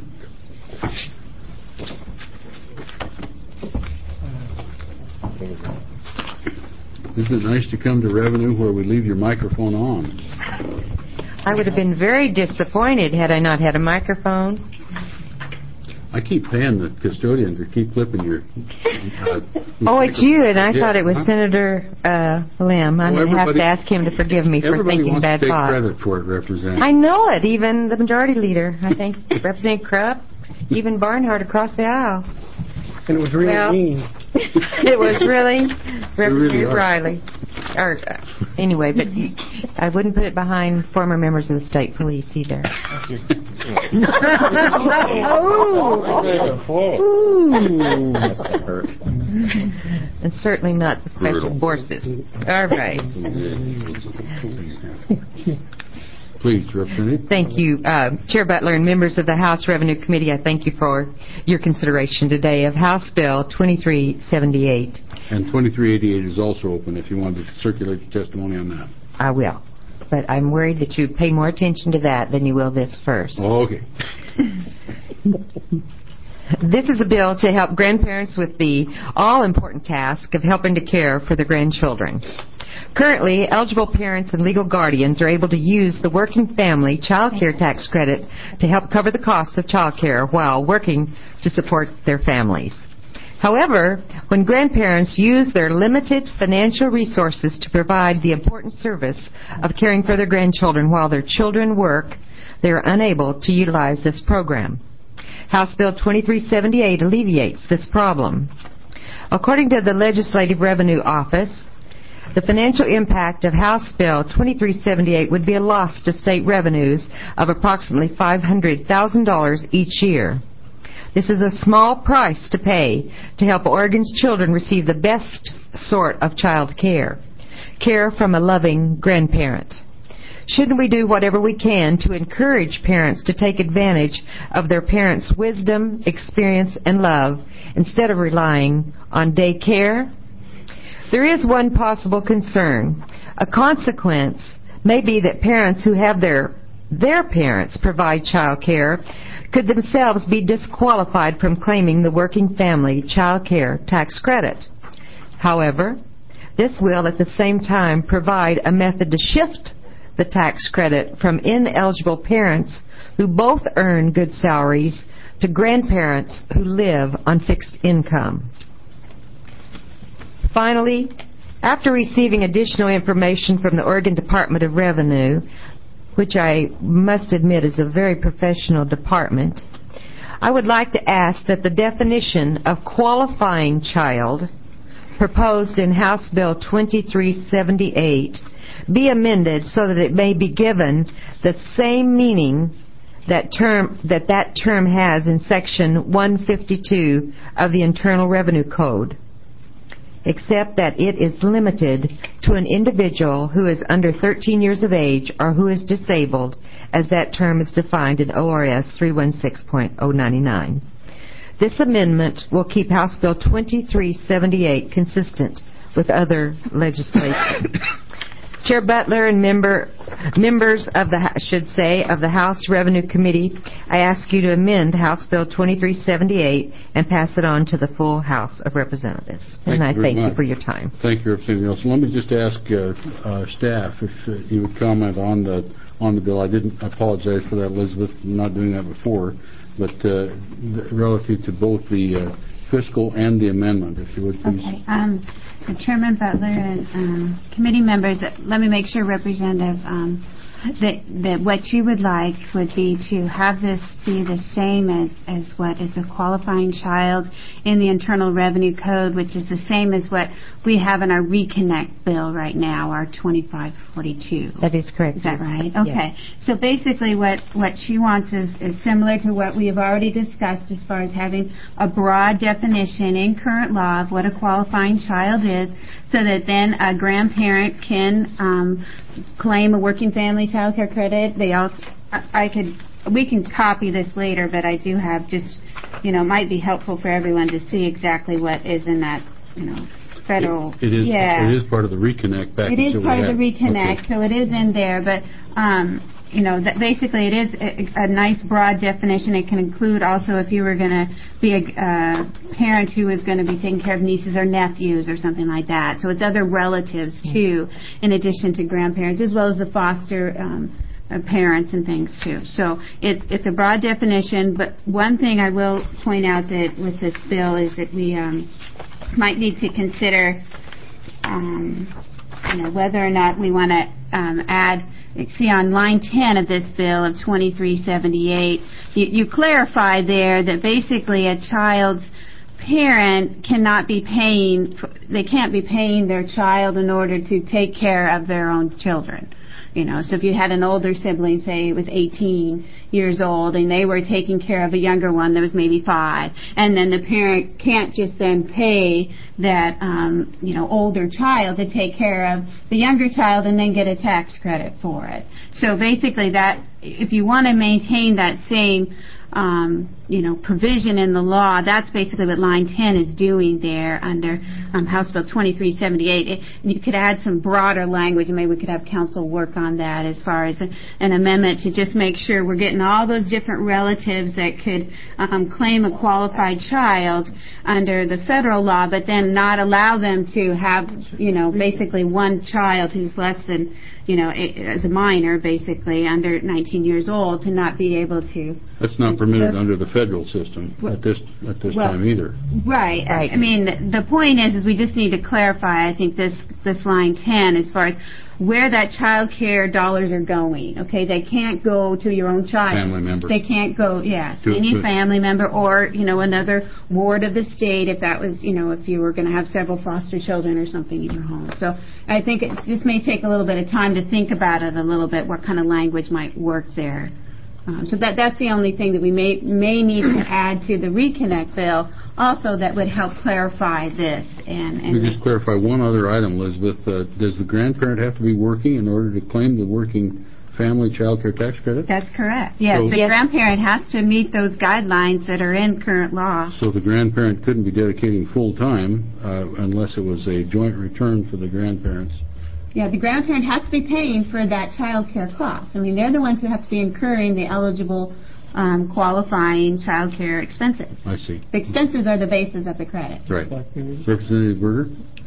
Speaker 1: Isn't it nice to come to Revenue where we leave your microphone on?
Speaker 5: I would have been very disappointed had I not had a microphone.
Speaker 1: I keep paying the custodian to keep clipping your... Uh,
Speaker 5: Oh, it's you, and I
Speaker 1: Yeah,
Speaker 5: thought it was
Speaker 1: huh?
Speaker 5: Senator uh, Lim. I'm
Speaker 1: Well,
Speaker 5: going to have
Speaker 1: everybody-
Speaker 5: to ask him to forgive me for
Speaker 1: Everybody
Speaker 5: thinking
Speaker 1: wants
Speaker 5: bad
Speaker 1: to take
Speaker 5: thoughts.
Speaker 1: credit for it, Representative.
Speaker 5: I know it, even the majority leader. I think Representative Krupp, even Barnhart across the aisle.
Speaker 11: And it was really
Speaker 5: Well,
Speaker 11: mean.
Speaker 5: It was really Representative
Speaker 1: are.
Speaker 5: Riley. Or, uh, anyway, but you, I wouldn't put it behind former members of the state police either.
Speaker 7: That's gonna hurt.
Speaker 5: And certainly not the special
Speaker 1: Brutal.
Speaker 5: forces. All right.
Speaker 1: Please, Representative.
Speaker 5: Thank you, uh, Chair Butler and members of the House Revenue Committee. I thank you for your consideration today of House Bill twenty-three seventy-eight.
Speaker 1: And twenty-three eighty-eight is also open if you want to circulate your testimony on that.
Speaker 5: I will. But I'm worried that you pay more attention to that than you will this first.
Speaker 1: Oh, okay.
Speaker 5: This is a bill to help grandparents with the all-important task of helping to care for their grandchildren. Currently, eligible parents and legal guardians are able to use the Working Family Child Care Tax Credit to help cover the costs of child care while working to support their families. However, when grandparents use their limited financial resources to provide the important service of caring for their grandchildren while their children work, they are unable to utilize this program. House Bill twenty-three seventy-eight alleviates this problem. According to the Legislative Revenue Office, the financial impact of House Bill twenty-three seventy-eight would be a loss to state revenues of approximately five hundred thousand dollars each year. This is a small price to pay to help Oregon's children receive the best sort of child care, care from a loving grandparent. Shouldn't we do whatever we can to encourage parents to take advantage of their parents' wisdom, experience, and love instead of relying on daycare? There is one possible concern. A consequence may be that parents who have their their parents provide child care could themselves be disqualified from claiming the Working Family Child Care Tax Credit. However, this will at the same time provide a method to shift the tax credit from ineligible parents who both earn good salaries to grandparents who live on fixed income. Finally, after receiving additional information from the Oregon Department of Revenue, which I must admit is a very professional department, I would like to ask that the definition of qualifying child proposed in House Bill twenty-three seventy-eight be amended so that it may be given the same meaning that term that that term has in Section one fifty-two of the Internal Revenue Code, except that it is limited to an individual who is under thirteen years of age or who is disabled, as that term is defined in O R S three sixteen point oh nine nine. This amendment will keep House Bill twenty-three seventy-eight consistent with other legislation. Chair Butler and member members of the Hou- should say of the House Revenue Committee, I ask you to amend House Bill twenty-three seventy-eight and pass it on to the full House of Representatives.
Speaker 1: Thank
Speaker 5: and I
Speaker 1: you very
Speaker 5: thank you
Speaker 1: much.
Speaker 5: for your time.
Speaker 1: Thank you, Representative Nielsen. Let me just ask uh, uh, staff if uh, you would comment on the on the bill. I didn't I apologize for that, Elizabeth, not doing that before, but uh, th- relative to both the uh, fiscal and the amendment, if you would please.
Speaker 2: Okay. Um, Chairman Butler and um, committee members, let me make sure, Representative, um, that, that what you would like would be to have this be the same as, as what is a qualifying child in the Internal Revenue Code, which is the same as what we have in our Reconnect bill right now, our twenty-five forty-two.
Speaker 5: That is correct.
Speaker 2: Is that
Speaker 5: yes.
Speaker 2: right?
Speaker 5: Yes.
Speaker 2: Okay. So basically what, what she wants is, is similar to what we have already discussed as far as having a broad definition in current law of what a qualifying child is, so that then a grandparent can um, claim a working family child care credit. They also, I, I could, we can copy this later, but I do have just, you know, it might be helpful for everyone to see exactly what is in that, you know, federal.
Speaker 1: It, it is.
Speaker 2: Yeah.
Speaker 1: It is part of the Reconnect package.
Speaker 2: It is
Speaker 1: that we
Speaker 2: part of
Speaker 1: had.
Speaker 2: the Reconnect,
Speaker 1: Okay.
Speaker 2: so it is in there, but, um, you know, that basically it is a, a nice broad definition. It can include also if you were going to be a uh, parent who is going to be taking care of nieces or nephews or something like that. So it's other relatives, too, in addition to grandparents, as well as the foster um, uh, parents and things, too. So it's, it's a broad definition, but one thing I will point out that with this bill is that we um, might need to consider um, you know, whether or not we want to um, add, see on line ten of this bill of twenty-three seventy-eight, you, you clarify there that basically a child's parent cannot be paying, they can't be paying their child in order to take care of their own children. You know, so if you had an older sibling, say it was eighteen years old, and they were taking care of a younger one that was maybe five, and then the parent can't just then pay that, um, you know, older child to take care of the younger child and then get a tax credit for it. So basically that, if you want to maintain that same Um, you know, provision in the law, that's basically what line ten is doing there under um, House Bill twenty-three seventy-eight. It, you could add some broader language, and maybe we could have council work on that as far as a, an amendment to just make sure we're getting all those different relatives that could um, claim a qualified child under the federal law, but then not allow them to have, you know, basically one child who's less than, you know, as a minor, basically, under nineteen years old, to not be able to.
Speaker 1: That's not permitted under the federal system at this at this
Speaker 2: well,
Speaker 1: time either.
Speaker 2: Right.
Speaker 5: Right.
Speaker 2: I mean, the point is, is we just need to clarify, I think, this, this line ten as far as where that child care dollars are going. Okay, they can't go to your own child.
Speaker 1: Family member.
Speaker 2: They can't go, yeah,
Speaker 1: To-
Speaker 2: any
Speaker 1: to-
Speaker 2: family member or, you know, another ward of the state if that was, you know, if you were going to have several foster children or something in your home. So I think it just may take a little bit of time to think about it a little bit, what kind of language might work there. Um, so that that's the only thing that we may may need to add to the Reconnect bill, also that would help clarify this. And, and
Speaker 1: Let me just clarify one other item, Elizabeth. Uh, does the grandparent have to be working in order to claim the working family child care tax credit?
Speaker 2: that's correct. Yes,
Speaker 1: So-
Speaker 2: the
Speaker 5: Yes.
Speaker 2: grandparent has to meet those guidelines that are in current law.
Speaker 1: So the grandparent couldn't be dedicating full time uh, unless it was a joint return for the grandparents.
Speaker 2: Yeah, the grandparent has to be paying for that child care cost. I mean, they're the ones who have to be incurring the eligible um, qualifying child care expenses.
Speaker 1: I see.
Speaker 2: The expenses are the basis of the credit.
Speaker 1: Right. Representative Berger?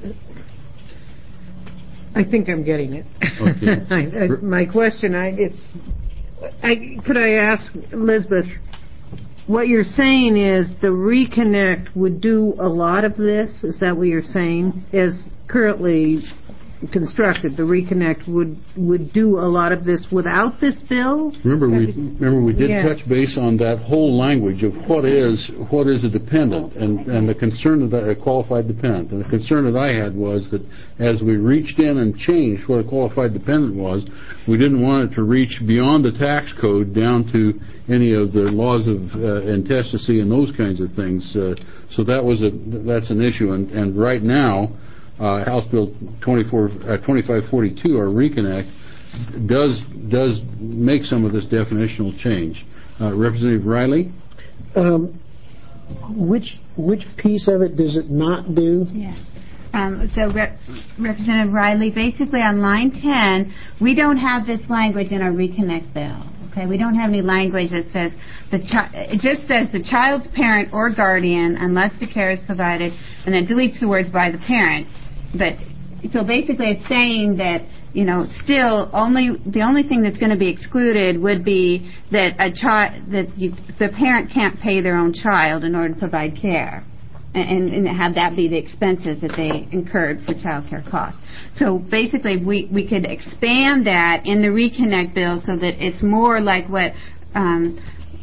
Speaker 8: I think I'm getting it.
Speaker 1: Okay.
Speaker 8: I, I, my question, I, it's, I, could I ask Elizabeth, what you're saying is the Reconnect would do a lot of this? Is that what you're saying? As currently constructed, the Reconnect would would do a lot of this without this bill?
Speaker 1: Remember, we remember we did
Speaker 8: Yeah.
Speaker 1: touch base on that whole language of what is what is a dependent and and the concern that a qualified dependent. And the concern that I had was that as we reached in and changed what a qualified dependent was, we didn't want it to reach beyond the tax code down to any of the laws of uh, intestacy and those kinds of things. Uh, so that was a that's an issue. And and right now, Uh, House Bill twenty-four, uh, twenty-five forty-two, or Reconnect, does does make some of this definitional change. Uh, Representative Riley?
Speaker 11: Um, which which piece of it does it not do?
Speaker 2: Yeah. Um, so, Rep- Representative Riley, basically on line ten, we don't have this language in our Reconnect bill. Okay, we don't have any language that says the chi- it just says the child's parent or guardian, unless the care is provided, and then deletes the words by the parent. But so basically, it's saying that, you know, still only the only thing that's going to be excluded would be that a child that you, the parent can't pay their own child in order to provide care. And, and have that be the expenses that they incurred for child care costs. So basically, we, we could expand that in the Reconnect bill so that it's more like what um,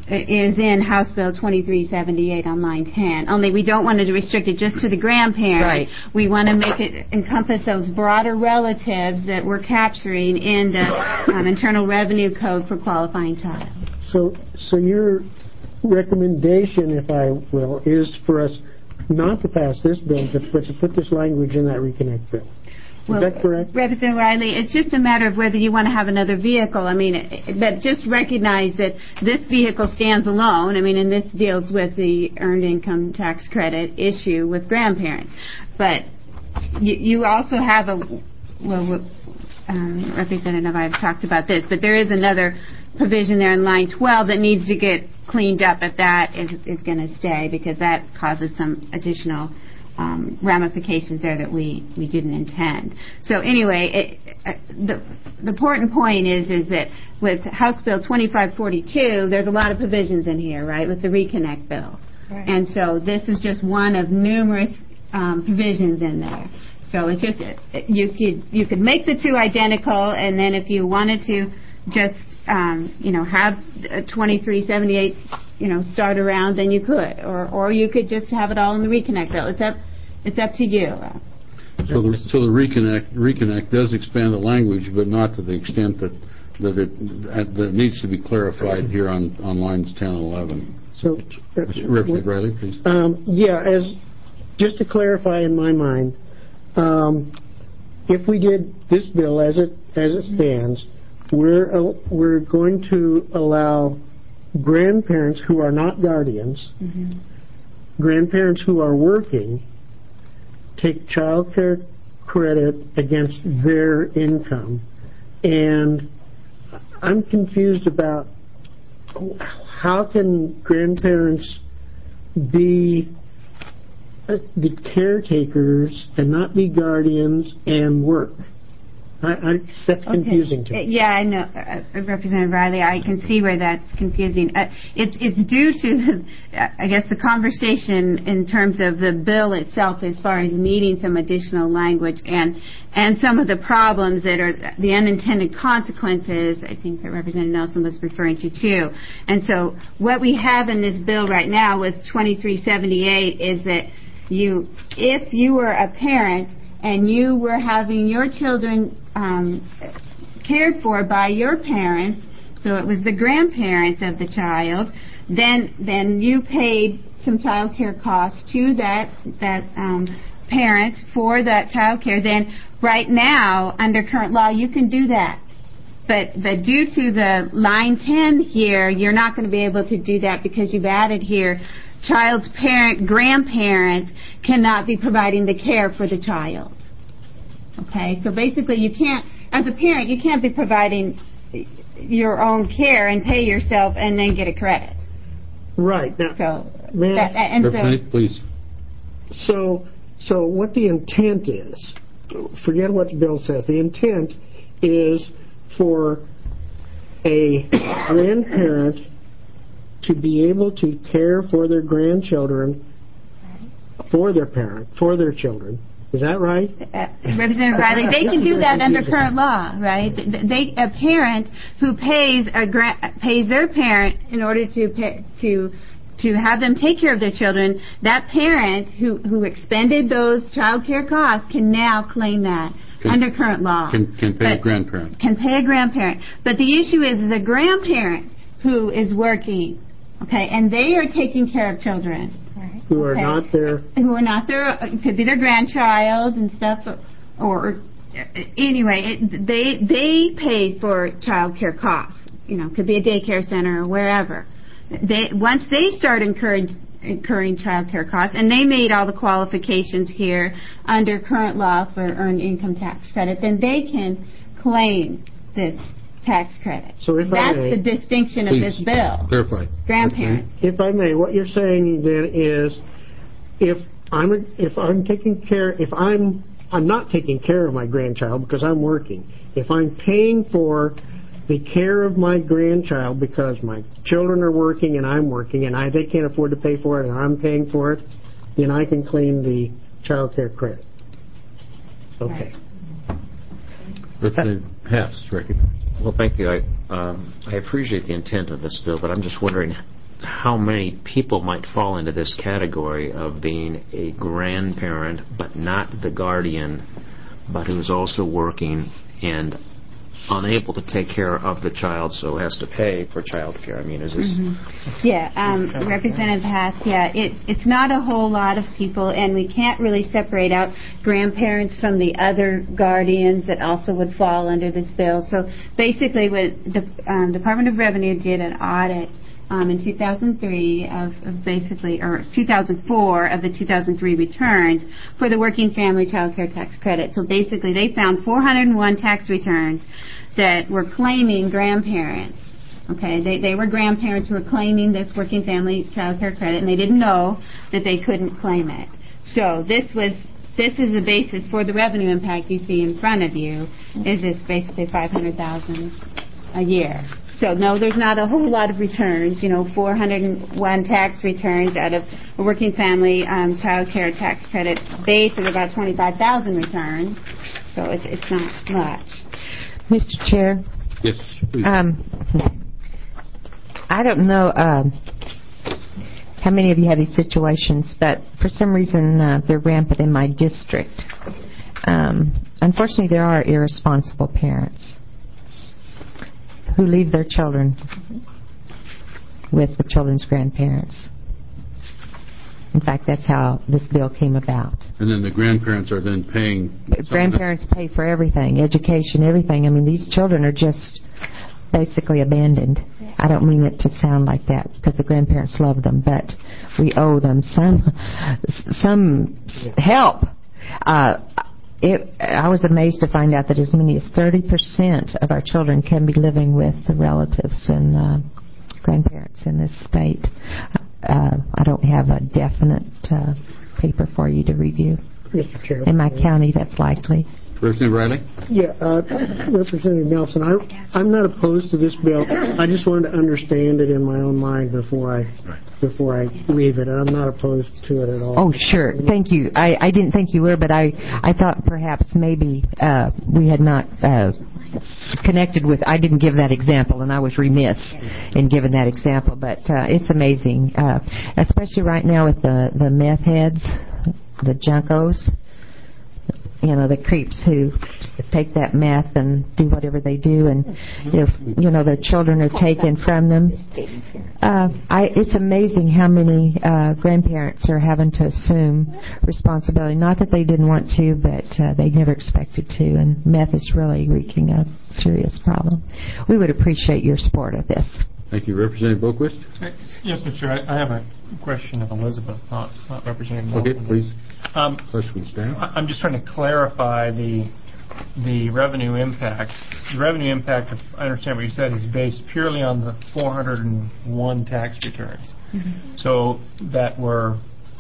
Speaker 2: is in House Bill twenty-three seventy-eight on line ten. Only we don't want to restrict it just to the grandparent.
Speaker 5: Right.
Speaker 2: We want to make it encompass those broader relatives that we're capturing in the um, Internal Revenue Code for qualifying child.
Speaker 11: So, so your recommendation, if I will, is for us not to pass this bill, but, but to put this language in that Reconnect bill. Is
Speaker 2: well,
Speaker 11: that correct?
Speaker 2: Representative Riley, it's just a matter of whether you want to have another vehicle. I mean, it, but just recognize that this vehicle stands alone. I mean, and this deals with the earned income tax credit issue with grandparents. But you, you also have a, well, um, Representative, I've talked about this, but there is another provision there in line twelve that needs to get cleaned up if that is, is going to stay, because that causes some additional um, ramifications there that we, we didn't intend. So anyway, it, uh, the, the important point is is that with House Bill twenty-five forty-two, there's a lot of provisions in here, right, with the Reconnect bill. Right. And so this is just one of numerous um, provisions in there. So it's just, you could, you could make the two identical, and then if you wanted to just, um, you know, have twenty-three seventy-eight, you know, start around, then you could. Or or you could just have it all in the Reconnect bill. It's up, it's up to you.
Speaker 1: So the, so the Reconnect, Reconnect does expand the language, but not to the extent that, that it that needs to be clarified here on, on lines ten and eleven.
Speaker 11: So, uh,
Speaker 1: Representative Riley, please.
Speaker 11: Um, yeah, as just to clarify in my mind, um, if we did this bill as it as it stands, we're uh, we're going to allow grandparents who are not guardians, mm-hmm. grandparents who are working, take child care credit against their income. And I'm confused about how can grandparents be uh, the caretakers and not be guardians and work. I, I, that's confusing
Speaker 2: okay.
Speaker 11: to me.
Speaker 2: Yeah, I know, uh, Representative Riley. I can see where that's confusing. Uh, it's it's due to, the, I guess, the conversation in terms of the bill itself, as far as needing some additional language and and some of the problems that are the unintended consequences. I think that Representative Nelson was referring to too. And so, what we have in this bill right now with twenty-three seventy-eight is that you, if you were a parent and you were having your children um, cared for by your parents, so it was the grandparents of the child, then then you paid some child care costs to that that um, parent for that child care. Then right now, under current law, you can do that. But but due to the line ten here, you're not going to be able to do that because you've added here child's parent, grandparents cannot be providing the care for the child. Okay, so basically you can't, as a parent, you can't be providing your own care and pay yourself and then get a credit.
Speaker 11: Right. Now,
Speaker 2: so,
Speaker 11: man,
Speaker 2: that, and
Speaker 1: so, please.
Speaker 11: So, so what the intent is, forget what the bill says. The intent is for a grandparent to be able to care for their grandchildren, for their parent, for their children. Is that right?
Speaker 2: Uh, Representative Riley, they can do that under current law, right? They, a parent who pays a gra- pays their parent in order to pay, to to have them take care of their children, that parent who who expended those child care costs can now claim that can, under current law.
Speaker 1: Can can pay
Speaker 2: but,
Speaker 1: a grandparent.
Speaker 2: Can pay a grandparent. But the issue is, is a grandparent who is working, okay, and they are taking care of children.
Speaker 11: Who are
Speaker 2: okay.
Speaker 11: not their...
Speaker 2: Who are not their... Could be their grandchild and stuff, or... or anyway, it, they they pay for child care costs. You know, could be a daycare center or wherever. They Once they start incurring incurring child care costs. And they made all the qualifications here under current law for earned income tax credit. Then they can claim this tax credit.
Speaker 11: So if I
Speaker 2: That's
Speaker 11: may-
Speaker 2: the distinction of
Speaker 1: Please
Speaker 2: this bill.
Speaker 1: clarify.
Speaker 2: Grandparents.
Speaker 11: If I may, what you're saying then is, if I'm if I'm taking care, if I'm I'm not taking care of my grandchild because I'm working, if I'm paying for the care of my grandchild because my children are working and I'm working and I they can't afford to pay for it and I'm paying for it, then I can claim the child care credit. Okay.
Speaker 1: Representative Hess, recognized.
Speaker 12: Well, thank you. I, um, I appreciate the intent of this bill, but I'm just wondering how many people might fall into this category of being a grandparent, but not the guardian, but who's also working and unable to take care of the child, so has to pay for child care. I mean, is this...
Speaker 2: Mm-hmm. Yeah, um, Representative Haas, yeah, it, it's not a whole lot of people, and we can't really separate out grandparents from the other guardians that also would fall under this bill. So basically what the um, Department of Revenue did an audit um, in two thousand three of, of basically, or two thousand four of the two thousand three returns for the Working Family Child Care Tax Credit. So basically they found four hundred one tax returns that were claiming grandparents. Okay, they, they were grandparents who were claiming this Working Family Child Care Credit, and they didn't know that they couldn't claim it. So this was this is the basis for the revenue impact you see in front of you. Is this basically five hundred thousand a year? So no, there's not a whole lot of returns. You know, four hundred one tax returns out of a Working Family um, Child Care Tax Credit base of about twenty-five thousand returns. So it's it's not much.
Speaker 5: Mister Chair?
Speaker 1: Yes, please.
Speaker 5: Um, I don't know um, how many of you have these situations, but for some reason uh, they're rampant in my district. Um, unfortunately, there are irresponsible parents who leave their children with the children's grandparents. In fact, that's how this bill came about.
Speaker 1: And then the grandparents are then paying...
Speaker 5: Grandparents pay for everything, education, everything. I mean, these children are just basically abandoned. I don't mean it to sound like that because the grandparents love them, but we owe them some some help. Uh, it, I was amazed to find out that as many as thirty percent of our children can be living with the relatives and uh, grandparents in this state. Uh, I don't have a definite uh, paper for you to review.
Speaker 11: Mister Chair.
Speaker 5: In my county, that's likely.
Speaker 1: Representative Riley?
Speaker 11: Yeah, uh, Representative Nelson, I, I'm not opposed to this bill. I just wanted to understand it in my own mind before I before I leave it, and I'm not opposed to it at all.
Speaker 5: Oh, sure. Thank you. I, I didn't think you were, but I, I thought perhaps maybe uh, we had not uh, connected with... I didn't give that example, and I was remiss in giving that example, but uh, it's amazing, uh, especially right now with the, the meth heads, the junkos. You know, the creeps who take that meth and do whatever they do, and if you know their children are taken from them. Uh, I, it's amazing how many uh, grandparents are having to assume responsibility. Not that they didn't want to, but uh, they never expected to. And meth is really wreaking a serious problem. We would appreciate your support of this.
Speaker 1: Thank you, Representative Boquist.
Speaker 13: Yes, Mister Chair. I, I have a question of Elizabeth, not, not Representative Nelson.
Speaker 1: Okay, please.
Speaker 13: Um,
Speaker 1: Question stand.
Speaker 13: I'm just trying to clarify the the revenue impact. The revenue impact, if I understand what you said, is based purely on the four hundred one tax returns. Mm-hmm. So that were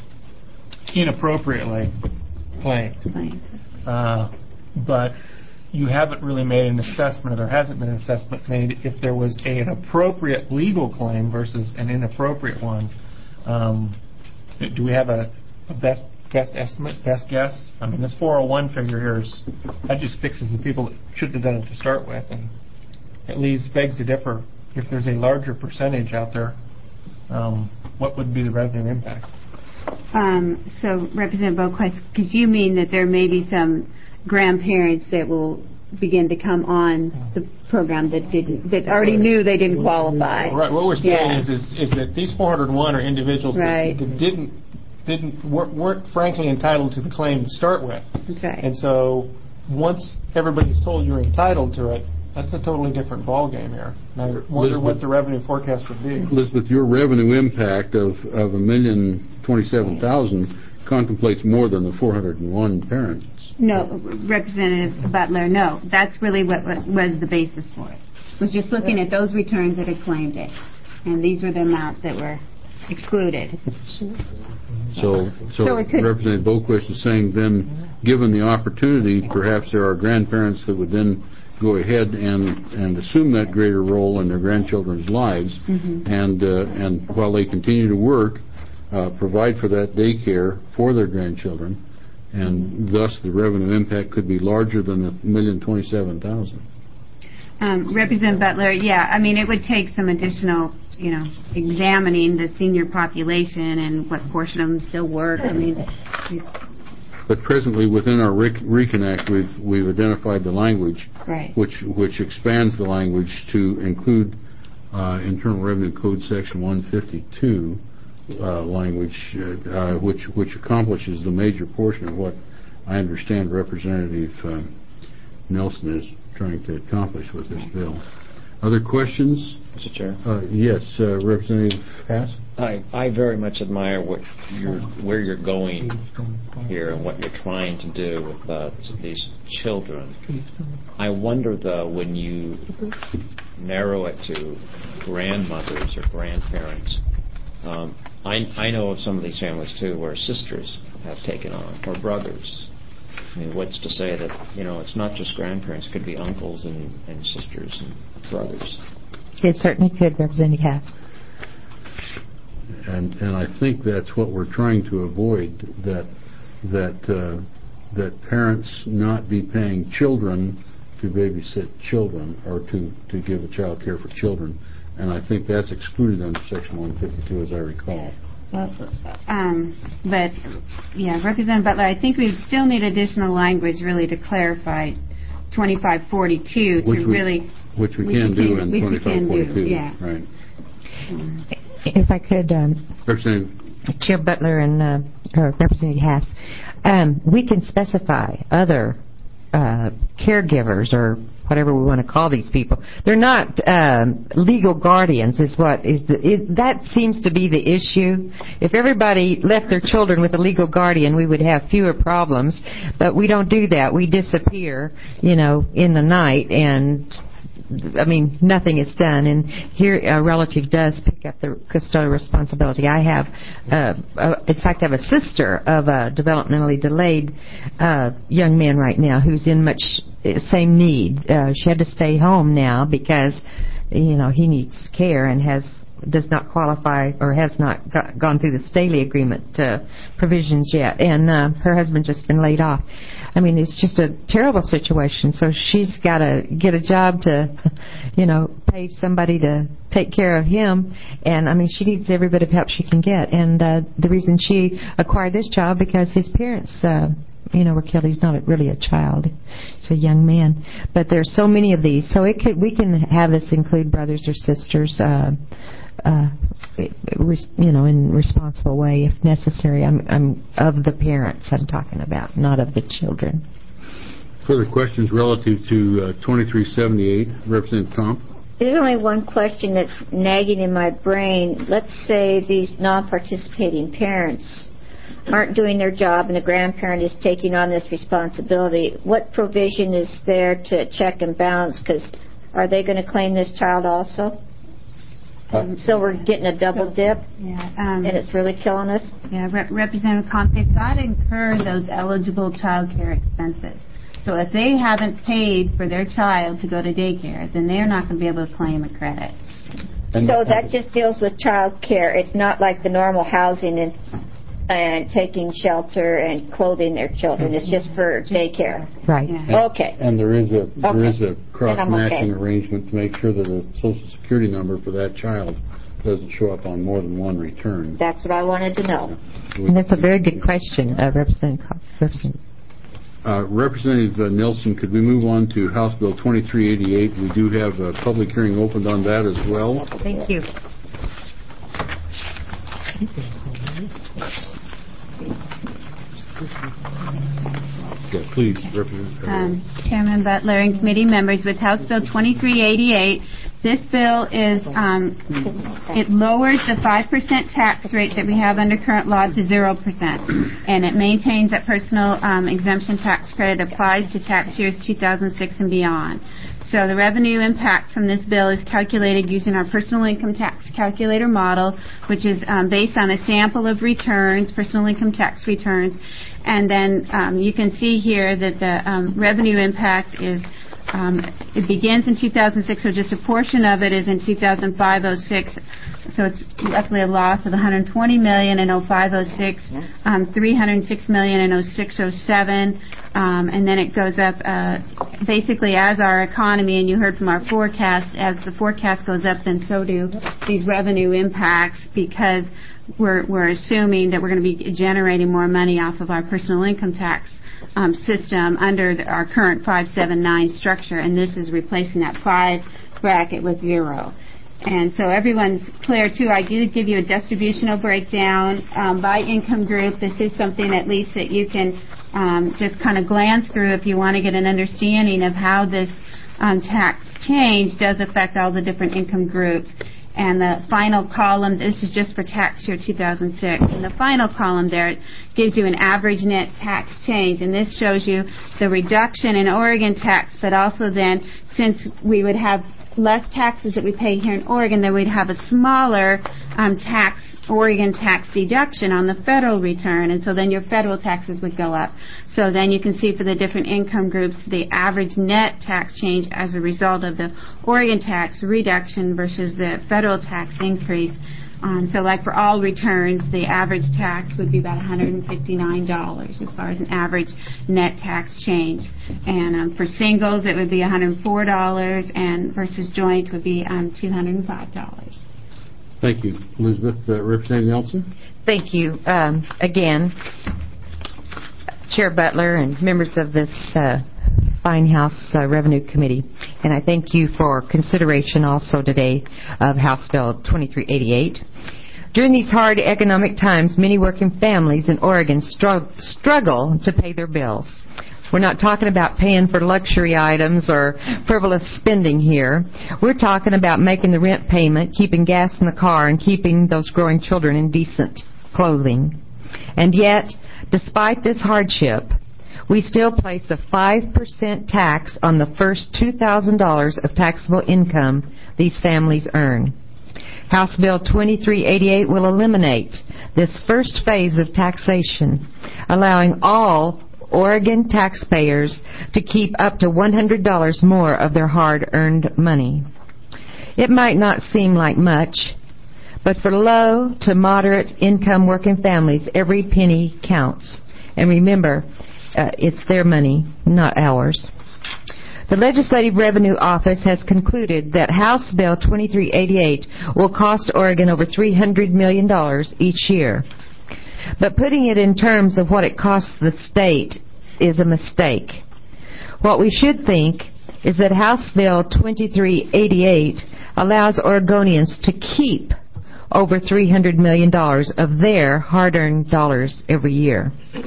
Speaker 13: inappropriately claimed. Uh, but you haven't really made an assessment, or there hasn't been an assessment made if there was a, an appropriate legal claim versus an inappropriate one. Um, do we have a, a best best estimate, best guess? I mean, this four oh one figure here is, that just fixes the people that shouldn't have done it to start with, and it leaves, begs to differ. If there's a larger percentage out there, um, what would be the revenue impact?
Speaker 2: Um, so, Representative Boquist, because you mean that there may be some grandparents that will begin to come on the program that didn't, that already knew they didn't qualify.
Speaker 13: Right. What we're saying
Speaker 2: yeah.
Speaker 13: is, is is that these four hundred one are individuals
Speaker 2: right.
Speaker 13: that, that didn't didn't weren't, weren't frankly entitled to the claim to start with.
Speaker 2: That's right.
Speaker 13: And so once everybody's told you're entitled to it, That's a totally different ballgame here. And I wonder what the revenue forecast would be.
Speaker 1: Elizabeth, your revenue impact of of a million twenty-seven thousand contemplates more than the four hundred one parents.
Speaker 2: No, Representative Butler, no. That's really what wa- was the basis for it. Was just looking at those returns that had claimed it. And these were the amounts that were excluded.
Speaker 1: So, so,
Speaker 2: So it could-
Speaker 1: Representative Boquist is saying then, given the opportunity, perhaps there are grandparents that would then go ahead and, and assume that greater role in their grandchildren's lives,
Speaker 2: Mhm.
Speaker 1: and uh, and while they continue to work, uh, provide for that daycare for their grandchildren, and thus the revenue impact could be larger than the million twenty-seven thousand.
Speaker 2: Um, Representative Butler, yeah, I mean, it would take some additional, you know, examining the senior population and what portion of them still work. I mean, it-
Speaker 1: But presently, within our Rec- Recon Act, we've we've identified the language,
Speaker 2: Right.
Speaker 1: which which expands the language to include uh, Internal Revenue Code Section one fifty-two uh, language, uh, uh, which which accomplishes the major portion of what I understand Representative uh, Nelson is trying to accomplish with this bill. Other questions?
Speaker 7: Mister Chair.
Speaker 1: Uh, yes, uh, Representative Hass.
Speaker 7: I, I very much admire what you're, where you're going here and what you're trying to do with uh, these children. I wonder, though, when you narrow it to grandmothers or grandparents, um, I, I know of some of these families, too, where sisters have taken on, or brothers. I mean, what's to say that, you know, it's not just grandparents, it could be uncles and, and sisters and brothers.
Speaker 5: It certainly could, Representative Hass.
Speaker 1: And and I think that's what we're trying to avoid, that that uh, that parents not be paying children to babysit children or to, to give a child care for children. And I think that's excluded under Section one fifty-two, as I recall.
Speaker 2: Well, um, but, yeah, Representative Butler, I think we still need additional language really to clarify twenty-five forty-two to
Speaker 1: Which we-
Speaker 2: really...
Speaker 1: Which we can do in
Speaker 2: which we can
Speaker 1: twenty-five forty-two.
Speaker 2: do, yeah.
Speaker 1: Right.
Speaker 5: If I could, um,
Speaker 1: Representative,
Speaker 5: Chair Butler and uh, or Representative Hass, um, we can specify other uh, caregivers or whatever we want to call these people. They're not um, legal guardians, is what is the, it, that seems to be the issue. If everybody left their children with a legal guardian, we would have fewer problems. But we don't do that. We disappear, you know, in the night, and I mean, nothing is done, and here a relative does pick up the custodial responsibility. I have, uh, uh, in fact, I have a sister of a developmentally delayed uh, young man right now who's in much same need. Uh, she had to stay home now because, you know, he needs care and has does not qualify or has not got, gone through the Staley Agreement uh, provisions yet, and uh, her husband just been laid off. I mean, it's just a terrible situation. So she's got to get a job to, you know, pay somebody to take care of him. And, I mean, she needs every bit of help she can get. And uh, the reason she acquired this job, because his parents, uh, you know, were killed. He's not really a child. He's a young man. But there's so many of these. So it could we can have this include brothers or sisters, uh, uh, you know, in a responsible way if necessary. I'm, I'm of the parents I'm talking about, not of the children.
Speaker 1: further questions relative to uh, twenty-three seventy-eight, Representative Comp?
Speaker 10: There's only one question that's nagging in my brain. Let's say these non-participating parents aren't doing their job and the grandparent is taking on this responsibility. What provision is there to check and balance? Because are they going to claim this child also?
Speaker 2: Um,
Speaker 10: So we're getting a double dip,
Speaker 2: Yeah, um,
Speaker 10: and it's really killing us?
Speaker 2: yeah, Rep- Representative Comp, they've got to incur those eligible child care expenses. So if they haven't paid for their child to go to daycare, then they're not going to be able to claim a credit.
Speaker 10: So that just deals with child care. It's not like the normal housing and and taking shelter and clothing their children. It's just for daycare.
Speaker 5: Right.
Speaker 2: Yeah.
Speaker 10: Okay.
Speaker 1: And there is a there
Speaker 10: Okay.
Speaker 1: is a cross-matching
Speaker 10: okay.
Speaker 1: arrangement to make sure that a Social Security number for that child doesn't show up on more than one return.
Speaker 10: That's what I wanted to know.
Speaker 5: And that's a very good question, uh, Representative Cox. Representative.
Speaker 1: Uh, Representative uh, Nilsson, could we move on to House Bill twenty-three eighty-eight? We do have a public hearing opened on that as well.
Speaker 5: Thank you.
Speaker 1: Yeah, please, Representative.
Speaker 2: Um, Chairman Butler and committee members, with House Bill twenty-three eighty-eight, this bill is, um, it lowers the five percent tax rate that we have under current law to zero percent, and it maintains that personal um, exemption tax credit applies to tax years two thousand six and beyond. So the revenue impact from this bill is calculated using our personal income tax calculator model, which is um, based on a sample of returns, personal income tax returns, and then um, you can see here that the um, revenue impact is Um, it begins in two thousand six, so just a portion of it is in two thousand five oh six. So it's roughly a loss of one hundred twenty million dollars in oh five oh six, um, three hundred six million dollars in oh six oh seven, um, and then it goes up uh, basically as our economy, and you heard from our forecast, as the forecast goes up, then so do these revenue impacts, because we're, we're assuming that we're going to be generating more money off of our personal income tax Um, system under the, our current five seven nine structure, and this is replacing that five bracket with zero. And so everyone's clear, too. I did give you a distributional breakdown um, by income group. This is something at least that you can um, just kind of glance through if you want to get an understanding of how this um, tax change does affect all the different income groups. And the final column, this is just for tax year two thousand six, and the final column there gives you an average net tax change, and this shows you the reduction in Oregon tax, but also then, since we would have less taxes that we pay here in Oregon, then we'd have a smaller um, tax, Oregon tax deduction on the federal return, and so then your federal taxes would go up. So then you can see for the different income groups the average net tax change as a result of the Oregon tax reduction versus the federal tax increase. Um, so like for all returns, the average tax would be about one hundred fifty-nine dollars as far as an average net tax change. And um, for singles, it would be one hundred four dollars, and versus joint would be um, two hundred five dollars.
Speaker 1: Thank you. Elizabeth, uh, Representative Nelson?
Speaker 5: Thank you. Um, again, Chair Butler and members of this uh, fine House uh, Revenue Committee, and I thank you for consideration also today of House Bill twenty-three eighty-eight. During these hard economic times, many working families in Oregon strugg- struggle to pay their bills. We're not talking about paying for luxury items or frivolous spending here. We're talking about making the rent payment, keeping gas in the car, and keeping those growing children in decent clothing. And yet, despite this hardship, we still place a five percent tax on the first two thousand dollars of taxable income these families earn. House Bill twenty-three eighty-eight will eliminate this first phase of taxation, allowing all Oregon taxpayers to keep up to one hundred dollars more of their hard-earned money. It might not seem like much, but for low to moderate income working families, every penny counts. And remember, uh, it's their money, not ours. The Legislative Revenue Office has concluded that House Bill twenty-three eighty-eight will cost Oregon over three hundred million dollars each year. But putting it in terms of what it costs the state is a mistake. What we should think is that House Bill twenty-three eighty-eight allows Oregonians to keep over three hundred million dollars of their hard-earned dollars every year.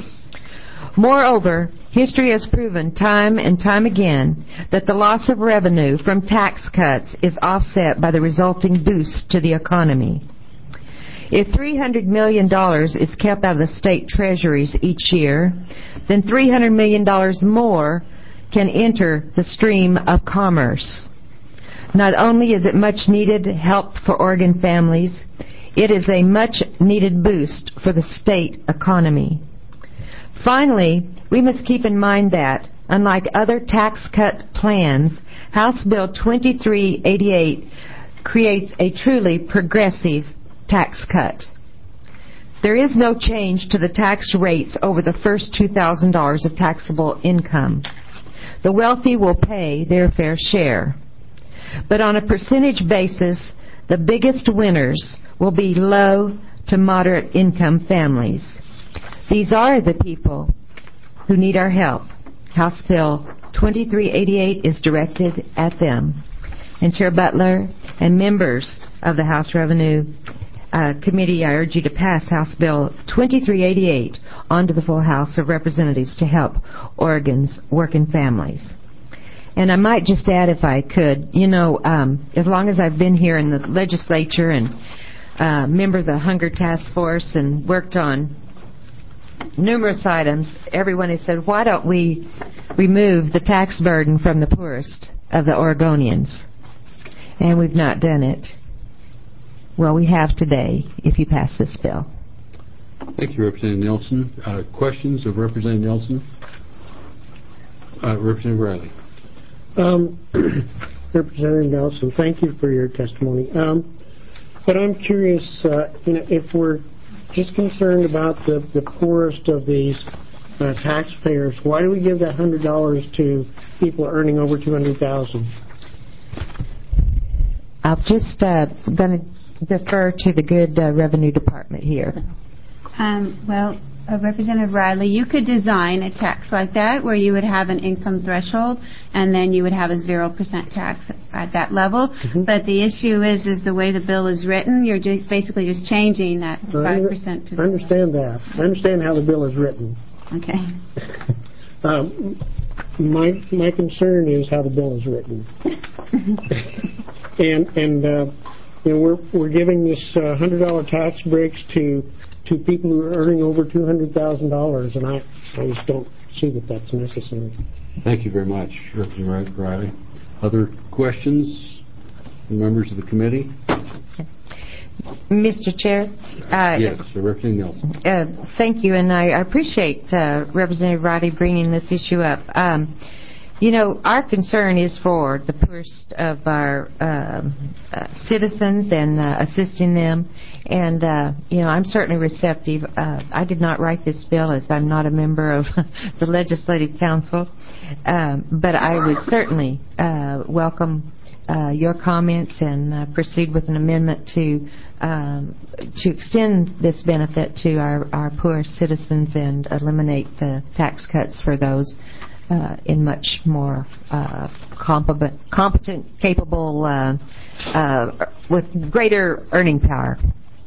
Speaker 5: Moreover, history has proven time and time again that the loss of revenue from tax cuts is offset by the resulting boost to the economy. If three hundred million dollars is kept out of the state treasuries each year, then three hundred million dollars more can enter the stream of commerce. Not only is it much needed help for Oregon families, it is a much needed boost for the state economy. Finally, we must keep in mind that, unlike other tax cut plans, House Bill twenty-three eighty-eight creates a truly progressive tax cut. There is no change to the tax rates over the first two thousand dollars of taxable income. The wealthy will pay their fair share. But on a percentage basis, the biggest winners will be low to moderate income families. These are the people who need our help. House Bill twenty-three eighty-eight is directed at them. And Chair Butler and members of the House Revenue uh, Committee, I urge you to pass House Bill twenty-three eighty-eight onto the full House of Representatives to help Oregon's working families. And I might just add, if I could, you know, um, as long as I've been here in the legislature and uh, member of the Hunger Task Force and worked on numerous items, everyone has said, why don't we remove the tax burden from the poorest of the Oregonians? And we've not done it. Well, we have today, if you pass this bill.
Speaker 1: Thank you, Representative Nelson. Uh, questions of Representative Nelson? Uh, Representative Riley.
Speaker 11: Um, Representative Nelson, thank you for your testimony. Um, but I'm curious, uh, you know, if we're just concerned about the, the poorest of these uh, taxpayers, why do we give that one hundred dollars to people earning over two hundred thousand dollars?
Speaker 5: I'm just uh, going to defer to the good uh, Revenue Department here.
Speaker 2: Um, well, uh, Representative Riley, you could design a tax like that where you would have an income threshold and then you would have a zero percent tax at that level. Mm-hmm. But the issue is, is the way the bill is written, you're just basically just changing that five percent to zero.
Speaker 11: I understand that. I understand how the bill is written.
Speaker 2: Okay.
Speaker 11: um, my my concern is how the bill is written. and and uh, you know, we're we're giving this uh, one hundred dollars tax breaks to to people who are earning over two hundred thousand dollars, and I, I just don't see that that's necessary.
Speaker 1: Thank you very much, Representative Riley. Other questions from members of the committee?
Speaker 5: Mister Chair? Uh,
Speaker 1: yes, Representative Nelson.
Speaker 5: Uh, thank you, and I, I appreciate uh, Representative Riley bringing this issue up. Um, You know, our concern is for the poorest of our um, uh, citizens and uh, assisting them. And, uh, you know, I'm certainly receptive. Uh, I did not write this bill as I'm not a member of the Legislative Council. Um, but I would certainly uh, welcome uh, your comments and uh, proceed with an amendment to um, to extend this benefit to our, our poorest citizens and eliminate the tax cuts for those Uh, in much more uh, competent, competent, capable, uh, uh, with greater earning power.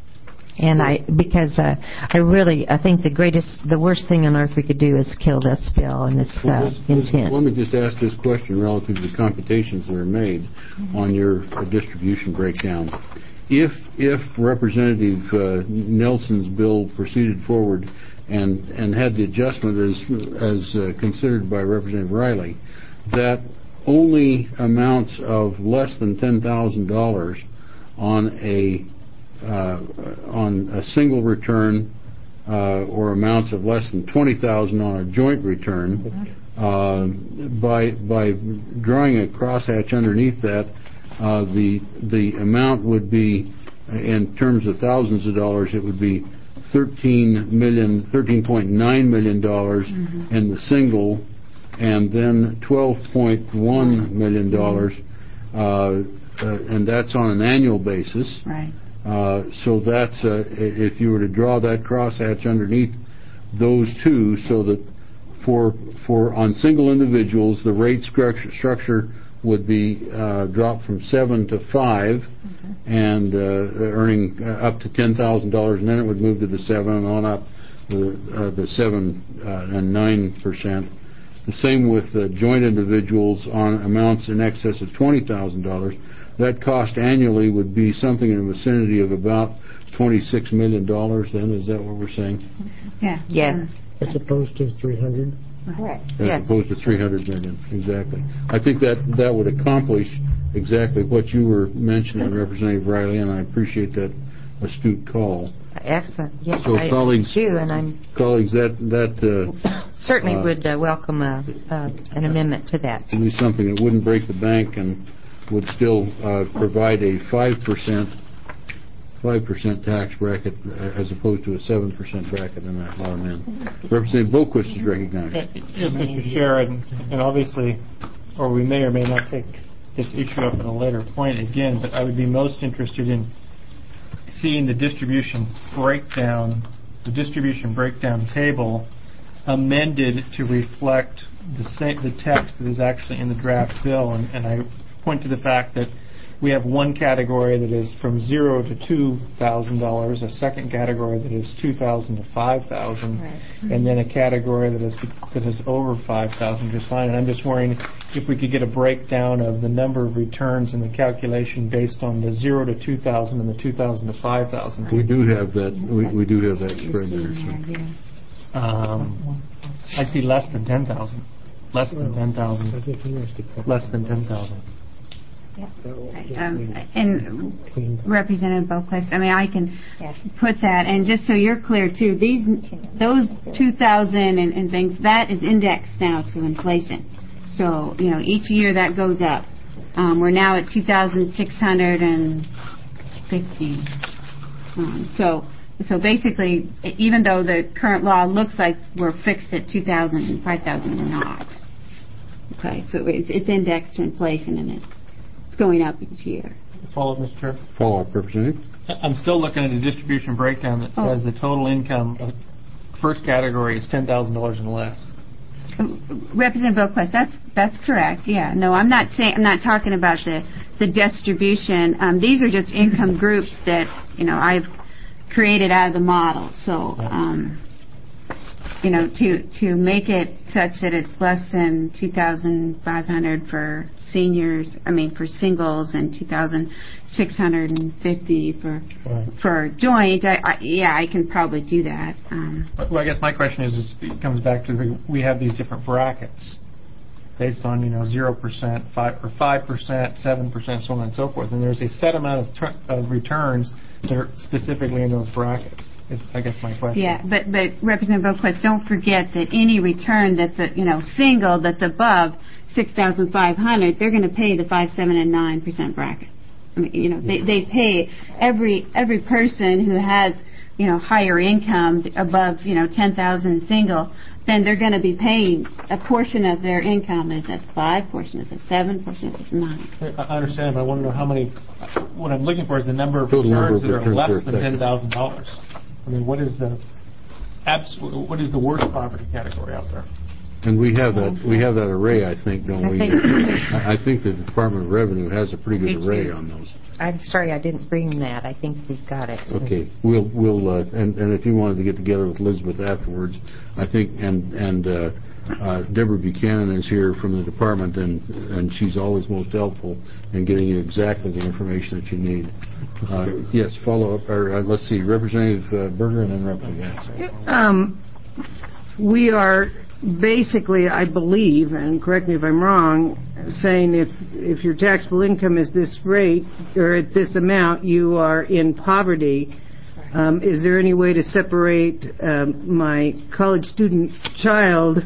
Speaker 5: And I, because uh, I really, I think the greatest, the worst thing on earth we could do is kill this bill and this uh,
Speaker 1: well, this,
Speaker 5: intent.
Speaker 1: Let me just ask this question relative to the computations that are made mm-hmm. on your uh, distribution breakdown. If if Representative uh, Nelson's bill proceeded forward and and had the adjustment as as uh, considered by Representative Riley, that only amounts of less than ten thousand dollars on a uh, on a single return, uh, or amounts of less than twenty thousand dollars on a joint return, uh, by by drawing a crosshatch underneath that, uh, the the amount would be, in terms of thousands of dollars, it would be thirteen million, thirteen point nine million dollars mm-hmm. in the single, and then twelve point one million dollars, mm-hmm. uh, uh, and that's on an annual basis.
Speaker 2: Right.
Speaker 1: Uh, so that's uh, if you were to draw that crosshatch underneath those two, so that for for on single individuals the rate structure structure would be uh, dropped from seven to five, mm-hmm. and uh, earning uh, up to ten thousand dollars, and then it would move to the seven and on up, the uh, the seven uh, and nine percent. The same with uh, joint individuals on amounts in excess of twenty thousand dollars. That cost annually would be something in the vicinity of about twenty-six million dollars. Then is that what we're saying?
Speaker 2: Yeah.
Speaker 5: Yes.
Speaker 11: As opposed to three hundred.
Speaker 10: Correct.
Speaker 1: As
Speaker 5: yes.
Speaker 1: opposed to three hundred million, exactly. I think that that would accomplish exactly what you were mentioning, Representative Riley, and I appreciate that astute call.
Speaker 5: Excellent. Yes,
Speaker 1: so
Speaker 5: I
Speaker 1: colleagues,
Speaker 5: do, and I'm
Speaker 1: colleagues, that that uh,
Speaker 5: certainly
Speaker 1: uh,
Speaker 5: would uh, welcome a, uh, an amendment to that.
Speaker 1: It would be something that wouldn't break the bank and would still uh, provide a five percent. five percent tax bracket as opposed to a seven percent bracket in that law amendment. Representative Boquist is recognized.
Speaker 13: Yes, Mister Chair, and, and obviously, or we may or may not take this issue up at a later point again, but I would be most interested in seeing the distribution breakdown, the distribution breakdown table amended to reflect the, sa- the text that is actually in the draft bill, and, and I point to the fact that we have one category that is from zero to two thousand dollars, a second category that is two thousand to five thousand,
Speaker 10: Right.
Speaker 13: and then a category that is that is over five thousand just fine. And I'm just wondering if we could get a breakdown of the number of returns in the calculation based on the zero to two thousand and the two thousand to five thousand.
Speaker 1: We do have that, we, we do have that spread there, so.
Speaker 13: Um, I see less than ten thousand. Less than ten thousand. Less than ten thousand.
Speaker 2: Um, and Representative Boquist, I mean, I can put that, and just so you're clear too, these, those two thousand and, and things, that is indexed now to inflation. So, you know, each year that goes up. Um, we're now at two thousand six hundred fifty. Um, so, so basically, even though the current law looks like we're fixed at two thousand and five thousand, we're not. Okay, so it's, it's indexed to inflation, and it's going up each year.
Speaker 13: Follow up, Mister Chair.
Speaker 1: Follow up, Representative.
Speaker 13: I'm still looking at a distribution breakdown that says
Speaker 2: Oh.
Speaker 13: the total income of first category is ten thousand dollars and less.
Speaker 2: Representative Boquist, that's that's correct. Yeah, no, I'm not saying I'm not talking about the the distribution. Um, these are just income groups that you know I've created out of the model. So, um, you know, to to make it such that it's less than two thousand five hundred for seniors, I mean for singles, and two thousand six hundred fifty for
Speaker 13: Right.
Speaker 2: for joint. I, I, yeah, I can probably do that. Um,
Speaker 13: But, well, I guess my question is, is, it comes back to the, we have these different brackets based on, you know, zero percent, five or five percent, seven percent, so on and so forth. And there's a set amount of, tr- of returns that are specifically in those brackets. Is, I guess my question.
Speaker 2: Yeah, but but Representative Boquist, don't forget that any return that's a you know single that's above six thousand five hundred, they're going to pay the five, seven, and nine percent brackets. I mean, you know, they they pay every every person who has you know higher income above you know ten thousand single, then they're going to be paying a portion of their income is at five, portion is at seven, portion is at nine.
Speaker 13: I I understand, but I want to know how many. What I'm looking for is the number of
Speaker 1: Total number
Speaker 13: returns
Speaker 1: of
Speaker 13: that are
Speaker 1: returns
Speaker 13: less
Speaker 1: are
Speaker 13: than
Speaker 1: affected.
Speaker 13: ten thousand dollars. I mean, what is the abs- What is the worst poverty category out there?
Speaker 1: And we have that, we have that array, I think, don't
Speaker 5: I
Speaker 1: we?
Speaker 5: think-
Speaker 1: I I think the Department of Revenue has a pretty good
Speaker 5: Me
Speaker 1: array
Speaker 5: too.
Speaker 1: on those.
Speaker 5: I'm sorry I didn't bring that. I think we've got it.
Speaker 1: Okay, we'll, we'll, uh, and, and if you wanted to get together with Elizabeth afterwards, I think, and, and, uh, uh, Deborah Buchanan is here from the department, and, and she's always most helpful in getting you exactly the information that you need. Uh, yes, follow up, or, uh, let's see, Representative uh, Berger and then Representative.
Speaker 8: Um, we are basically, I believe, and correct me if I'm wrong, saying if if your taxable income is this rate or at this amount, you are in poverty. Um, is there any way to separate um, my college student child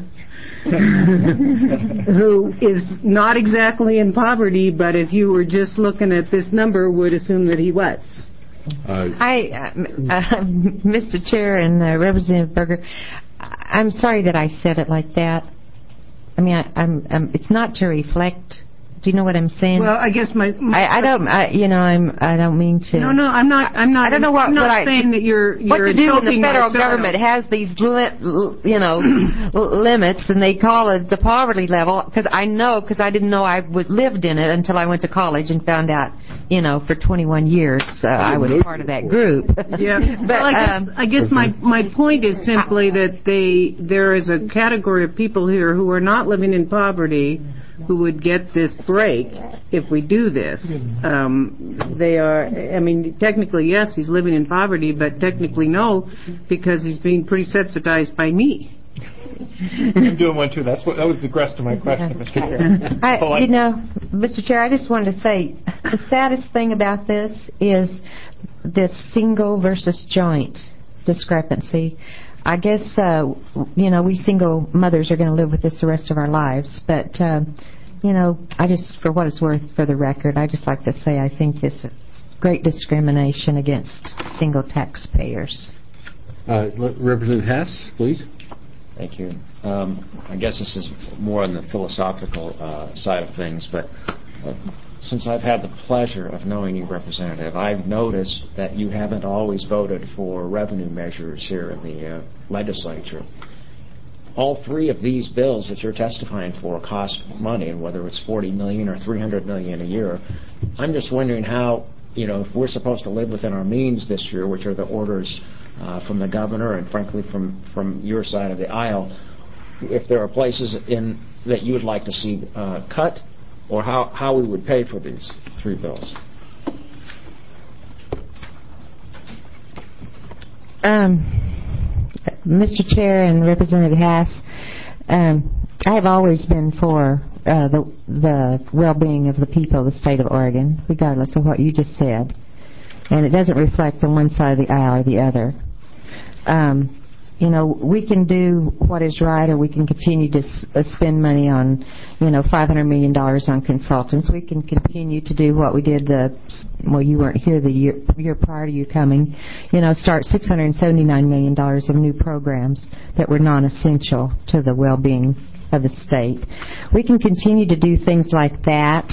Speaker 8: who is not exactly in poverty, but if you were just looking at this number, would assume that he was?
Speaker 1: Uh,
Speaker 5: I, uh, uh, Mister Chair and uh, Representative Berger, I'm sorry that I said it like that. I mean, I, I'm, I'm, it's not to reflect. Do you know what I'm saying?
Speaker 8: Well, I guess my, my
Speaker 5: I, I don't. I, you know, I'm. I don't mean to.
Speaker 8: no, no, I'm not. I'm not.
Speaker 5: I don't know what.
Speaker 8: I'm not
Speaker 5: what I,
Speaker 8: saying that you're.
Speaker 5: What
Speaker 8: you're
Speaker 5: to do when the
Speaker 8: insulting my
Speaker 5: federal
Speaker 8: child.
Speaker 5: government has these, li- you know, limits, and they call it the poverty level? Because I know, because I didn't know I was lived in it until I went to college and found out, you know, for twenty-one years uh, I was part of that group.
Speaker 8: Yeah,
Speaker 5: but
Speaker 8: well, I guess,
Speaker 5: um,
Speaker 8: I guess my my point is simply that they there is a category of people here who are not living in poverty who would get this break if we do this. Um, they are, I mean, technically yes, he's living in poverty, but technically no, because he's being pretty subsidized by me.
Speaker 13: I'm doing one too. That's what that was the rest of my question, Mister Chair.
Speaker 5: I,
Speaker 13: Oh, I-
Speaker 5: you know, Mister Chair, I just wanted to say the saddest thing about this is this single versus joint discrepancy. I guess, uh, you know, we single mothers are going to live with this the rest of our lives. But, uh, you know, I just, for what it's worth, for the record, I just like to say I think this is great discrimination against single taxpayers.
Speaker 1: Uh, let- Representative Hess, please.
Speaker 7: Thank you. Um, I guess this is more on the philosophical uh, side of things, but uh, since I've had the pleasure of knowing you, Representative, I've noticed that you haven't always voted for revenue measures here in the uh, legislature. all three of these bills that you're testifying for cost money, and whether it's forty million dollars or three hundred million dollars a year, I'm just wondering how, you know, if we're supposed to live within our means this year, which are the orders uh, from the governor and, frankly, from, from your side of the aisle, if there are places in that you would like to see uh, cut, or how, how we would pay for these three bills.
Speaker 5: Um, Mister Chair and Representative Haas, um, I have always been for uh, the, the well-being of the people of the state of Oregon, regardless of what you just said. And it doesn't reflect on one side of the aisle or the other. Um, you know, we can do what is right, or we can continue to s- uh, spend money on, you know, five hundred million dollars on consultants. We can continue to do what we did the, well, you weren't here the year, year prior to you coming, you know, start six hundred seventy-nine million dollars of new programs that were non-essential to the well-being of the state. We can continue to do things like that,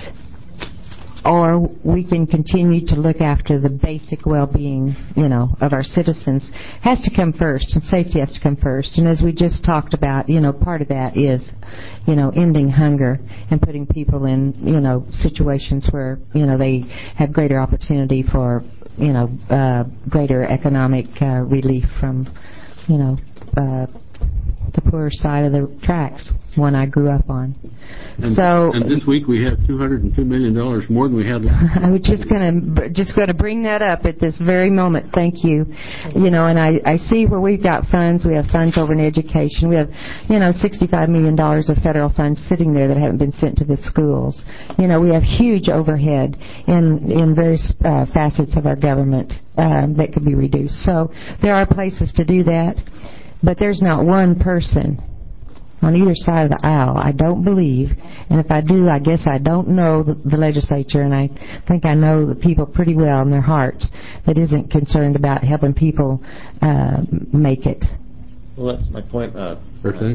Speaker 5: or we can continue to look after the basic well-being, you know, of our citizens. Has to come first, and safety has to come first. And as we just talked about, you know, part of that is, you know, ending hunger and putting people in, you know, situations where, you know, they have greater opportunity for, you know, uh, greater economic uh, relief from, you know, uh, the poorer side of the tracks, one I grew up on.
Speaker 1: And,
Speaker 5: so,
Speaker 1: and this week we have two hundred two million dollars more than we had last year.
Speaker 5: I was just going to just going to bring that up at this very moment. Thank you. You know, and I, I see where we've got funds. We have funds over in education. We have, you know, sixty-five million dollars of federal funds sitting there that haven't been sent to the schools. You know, we have huge overhead in in various uh, facets of our government um, that could be reduced. So there are places to do that. But there's not one person on either side of the aisle, I don't believe, and if I do, I guess I don't know the, the legislature, and I think I know the people pretty well in their hearts, that isn't concerned about helping people uh, make it.
Speaker 7: Well, that's my point. Uh,
Speaker 1: Representative?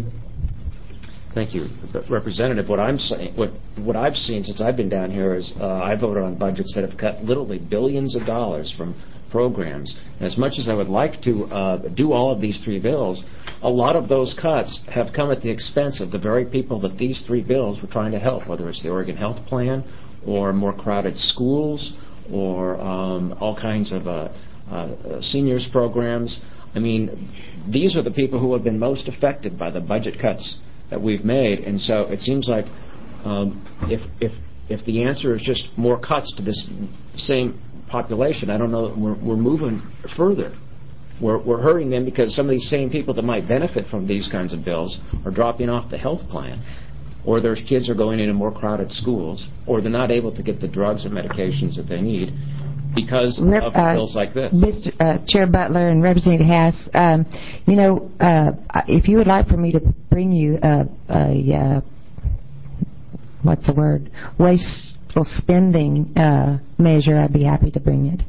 Speaker 7: Thank you, Representative. What I'm saying, what what I've seen since I've been down here is uh, I voted on budgets that have cut literally billions of dollars from programs. And as much as I would like to uh, do all of these three bills, a lot of those cuts have come at the expense of the very people that these three bills were trying to help, whether it's the Oregon Health Plan or more crowded schools or um, all kinds of uh, uh, seniors programs. I mean, these are the people who have been most affected by the budget cuts that we've made. And so it seems like um, if, if, if the answer is just more cuts to this same population, I don't know that we're, we're moving further. We're, we're hurting them because some of these same people that might benefit from these kinds of bills are dropping off the health plan, or their kids are going into more crowded schools, or they're not able to get the drugs and medications that they need because
Speaker 5: Rep,
Speaker 7: of
Speaker 5: uh,
Speaker 7: bills like this.
Speaker 5: Mister Uh, Chair Butler and Representative Haas, um, you know, uh, if you would like for me to bring you a, a uh, what's the word, wasteful spending uh, measure, I'd be happy to bring it.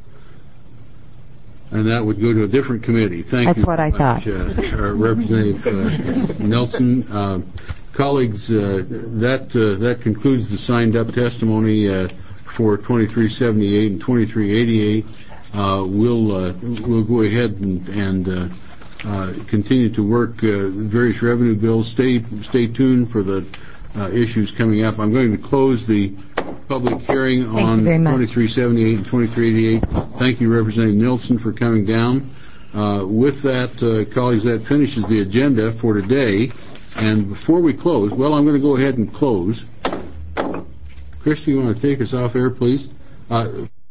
Speaker 1: And that would go to a different committee. Thank
Speaker 5: That's
Speaker 1: you.
Speaker 5: what I
Speaker 1: much,
Speaker 5: thought.
Speaker 1: Uh, uh, Representative uh, Nelson. Uh, colleagues, uh, that uh, that concludes the signed up testimony uh, for twenty-three seventy-eight and twenty-three eighty-eight. Uh, we'll uh, we'll go ahead and, and uh, uh, continue to work uh, various revenue bills. Stay stay tuned for the uh, issues coming up. I'm going to close the public hearing
Speaker 5: Thank
Speaker 1: on
Speaker 5: you very much.
Speaker 1: twenty-three seventy-eight and twenty-three eighty-eight. Thank you, Representative Nilsson, for coming down. Uh, with that, uh, colleagues, that finishes the agenda for today. And before we close, well, I'm going to go ahead and close. Christy, you want to take us off air, please? Uh,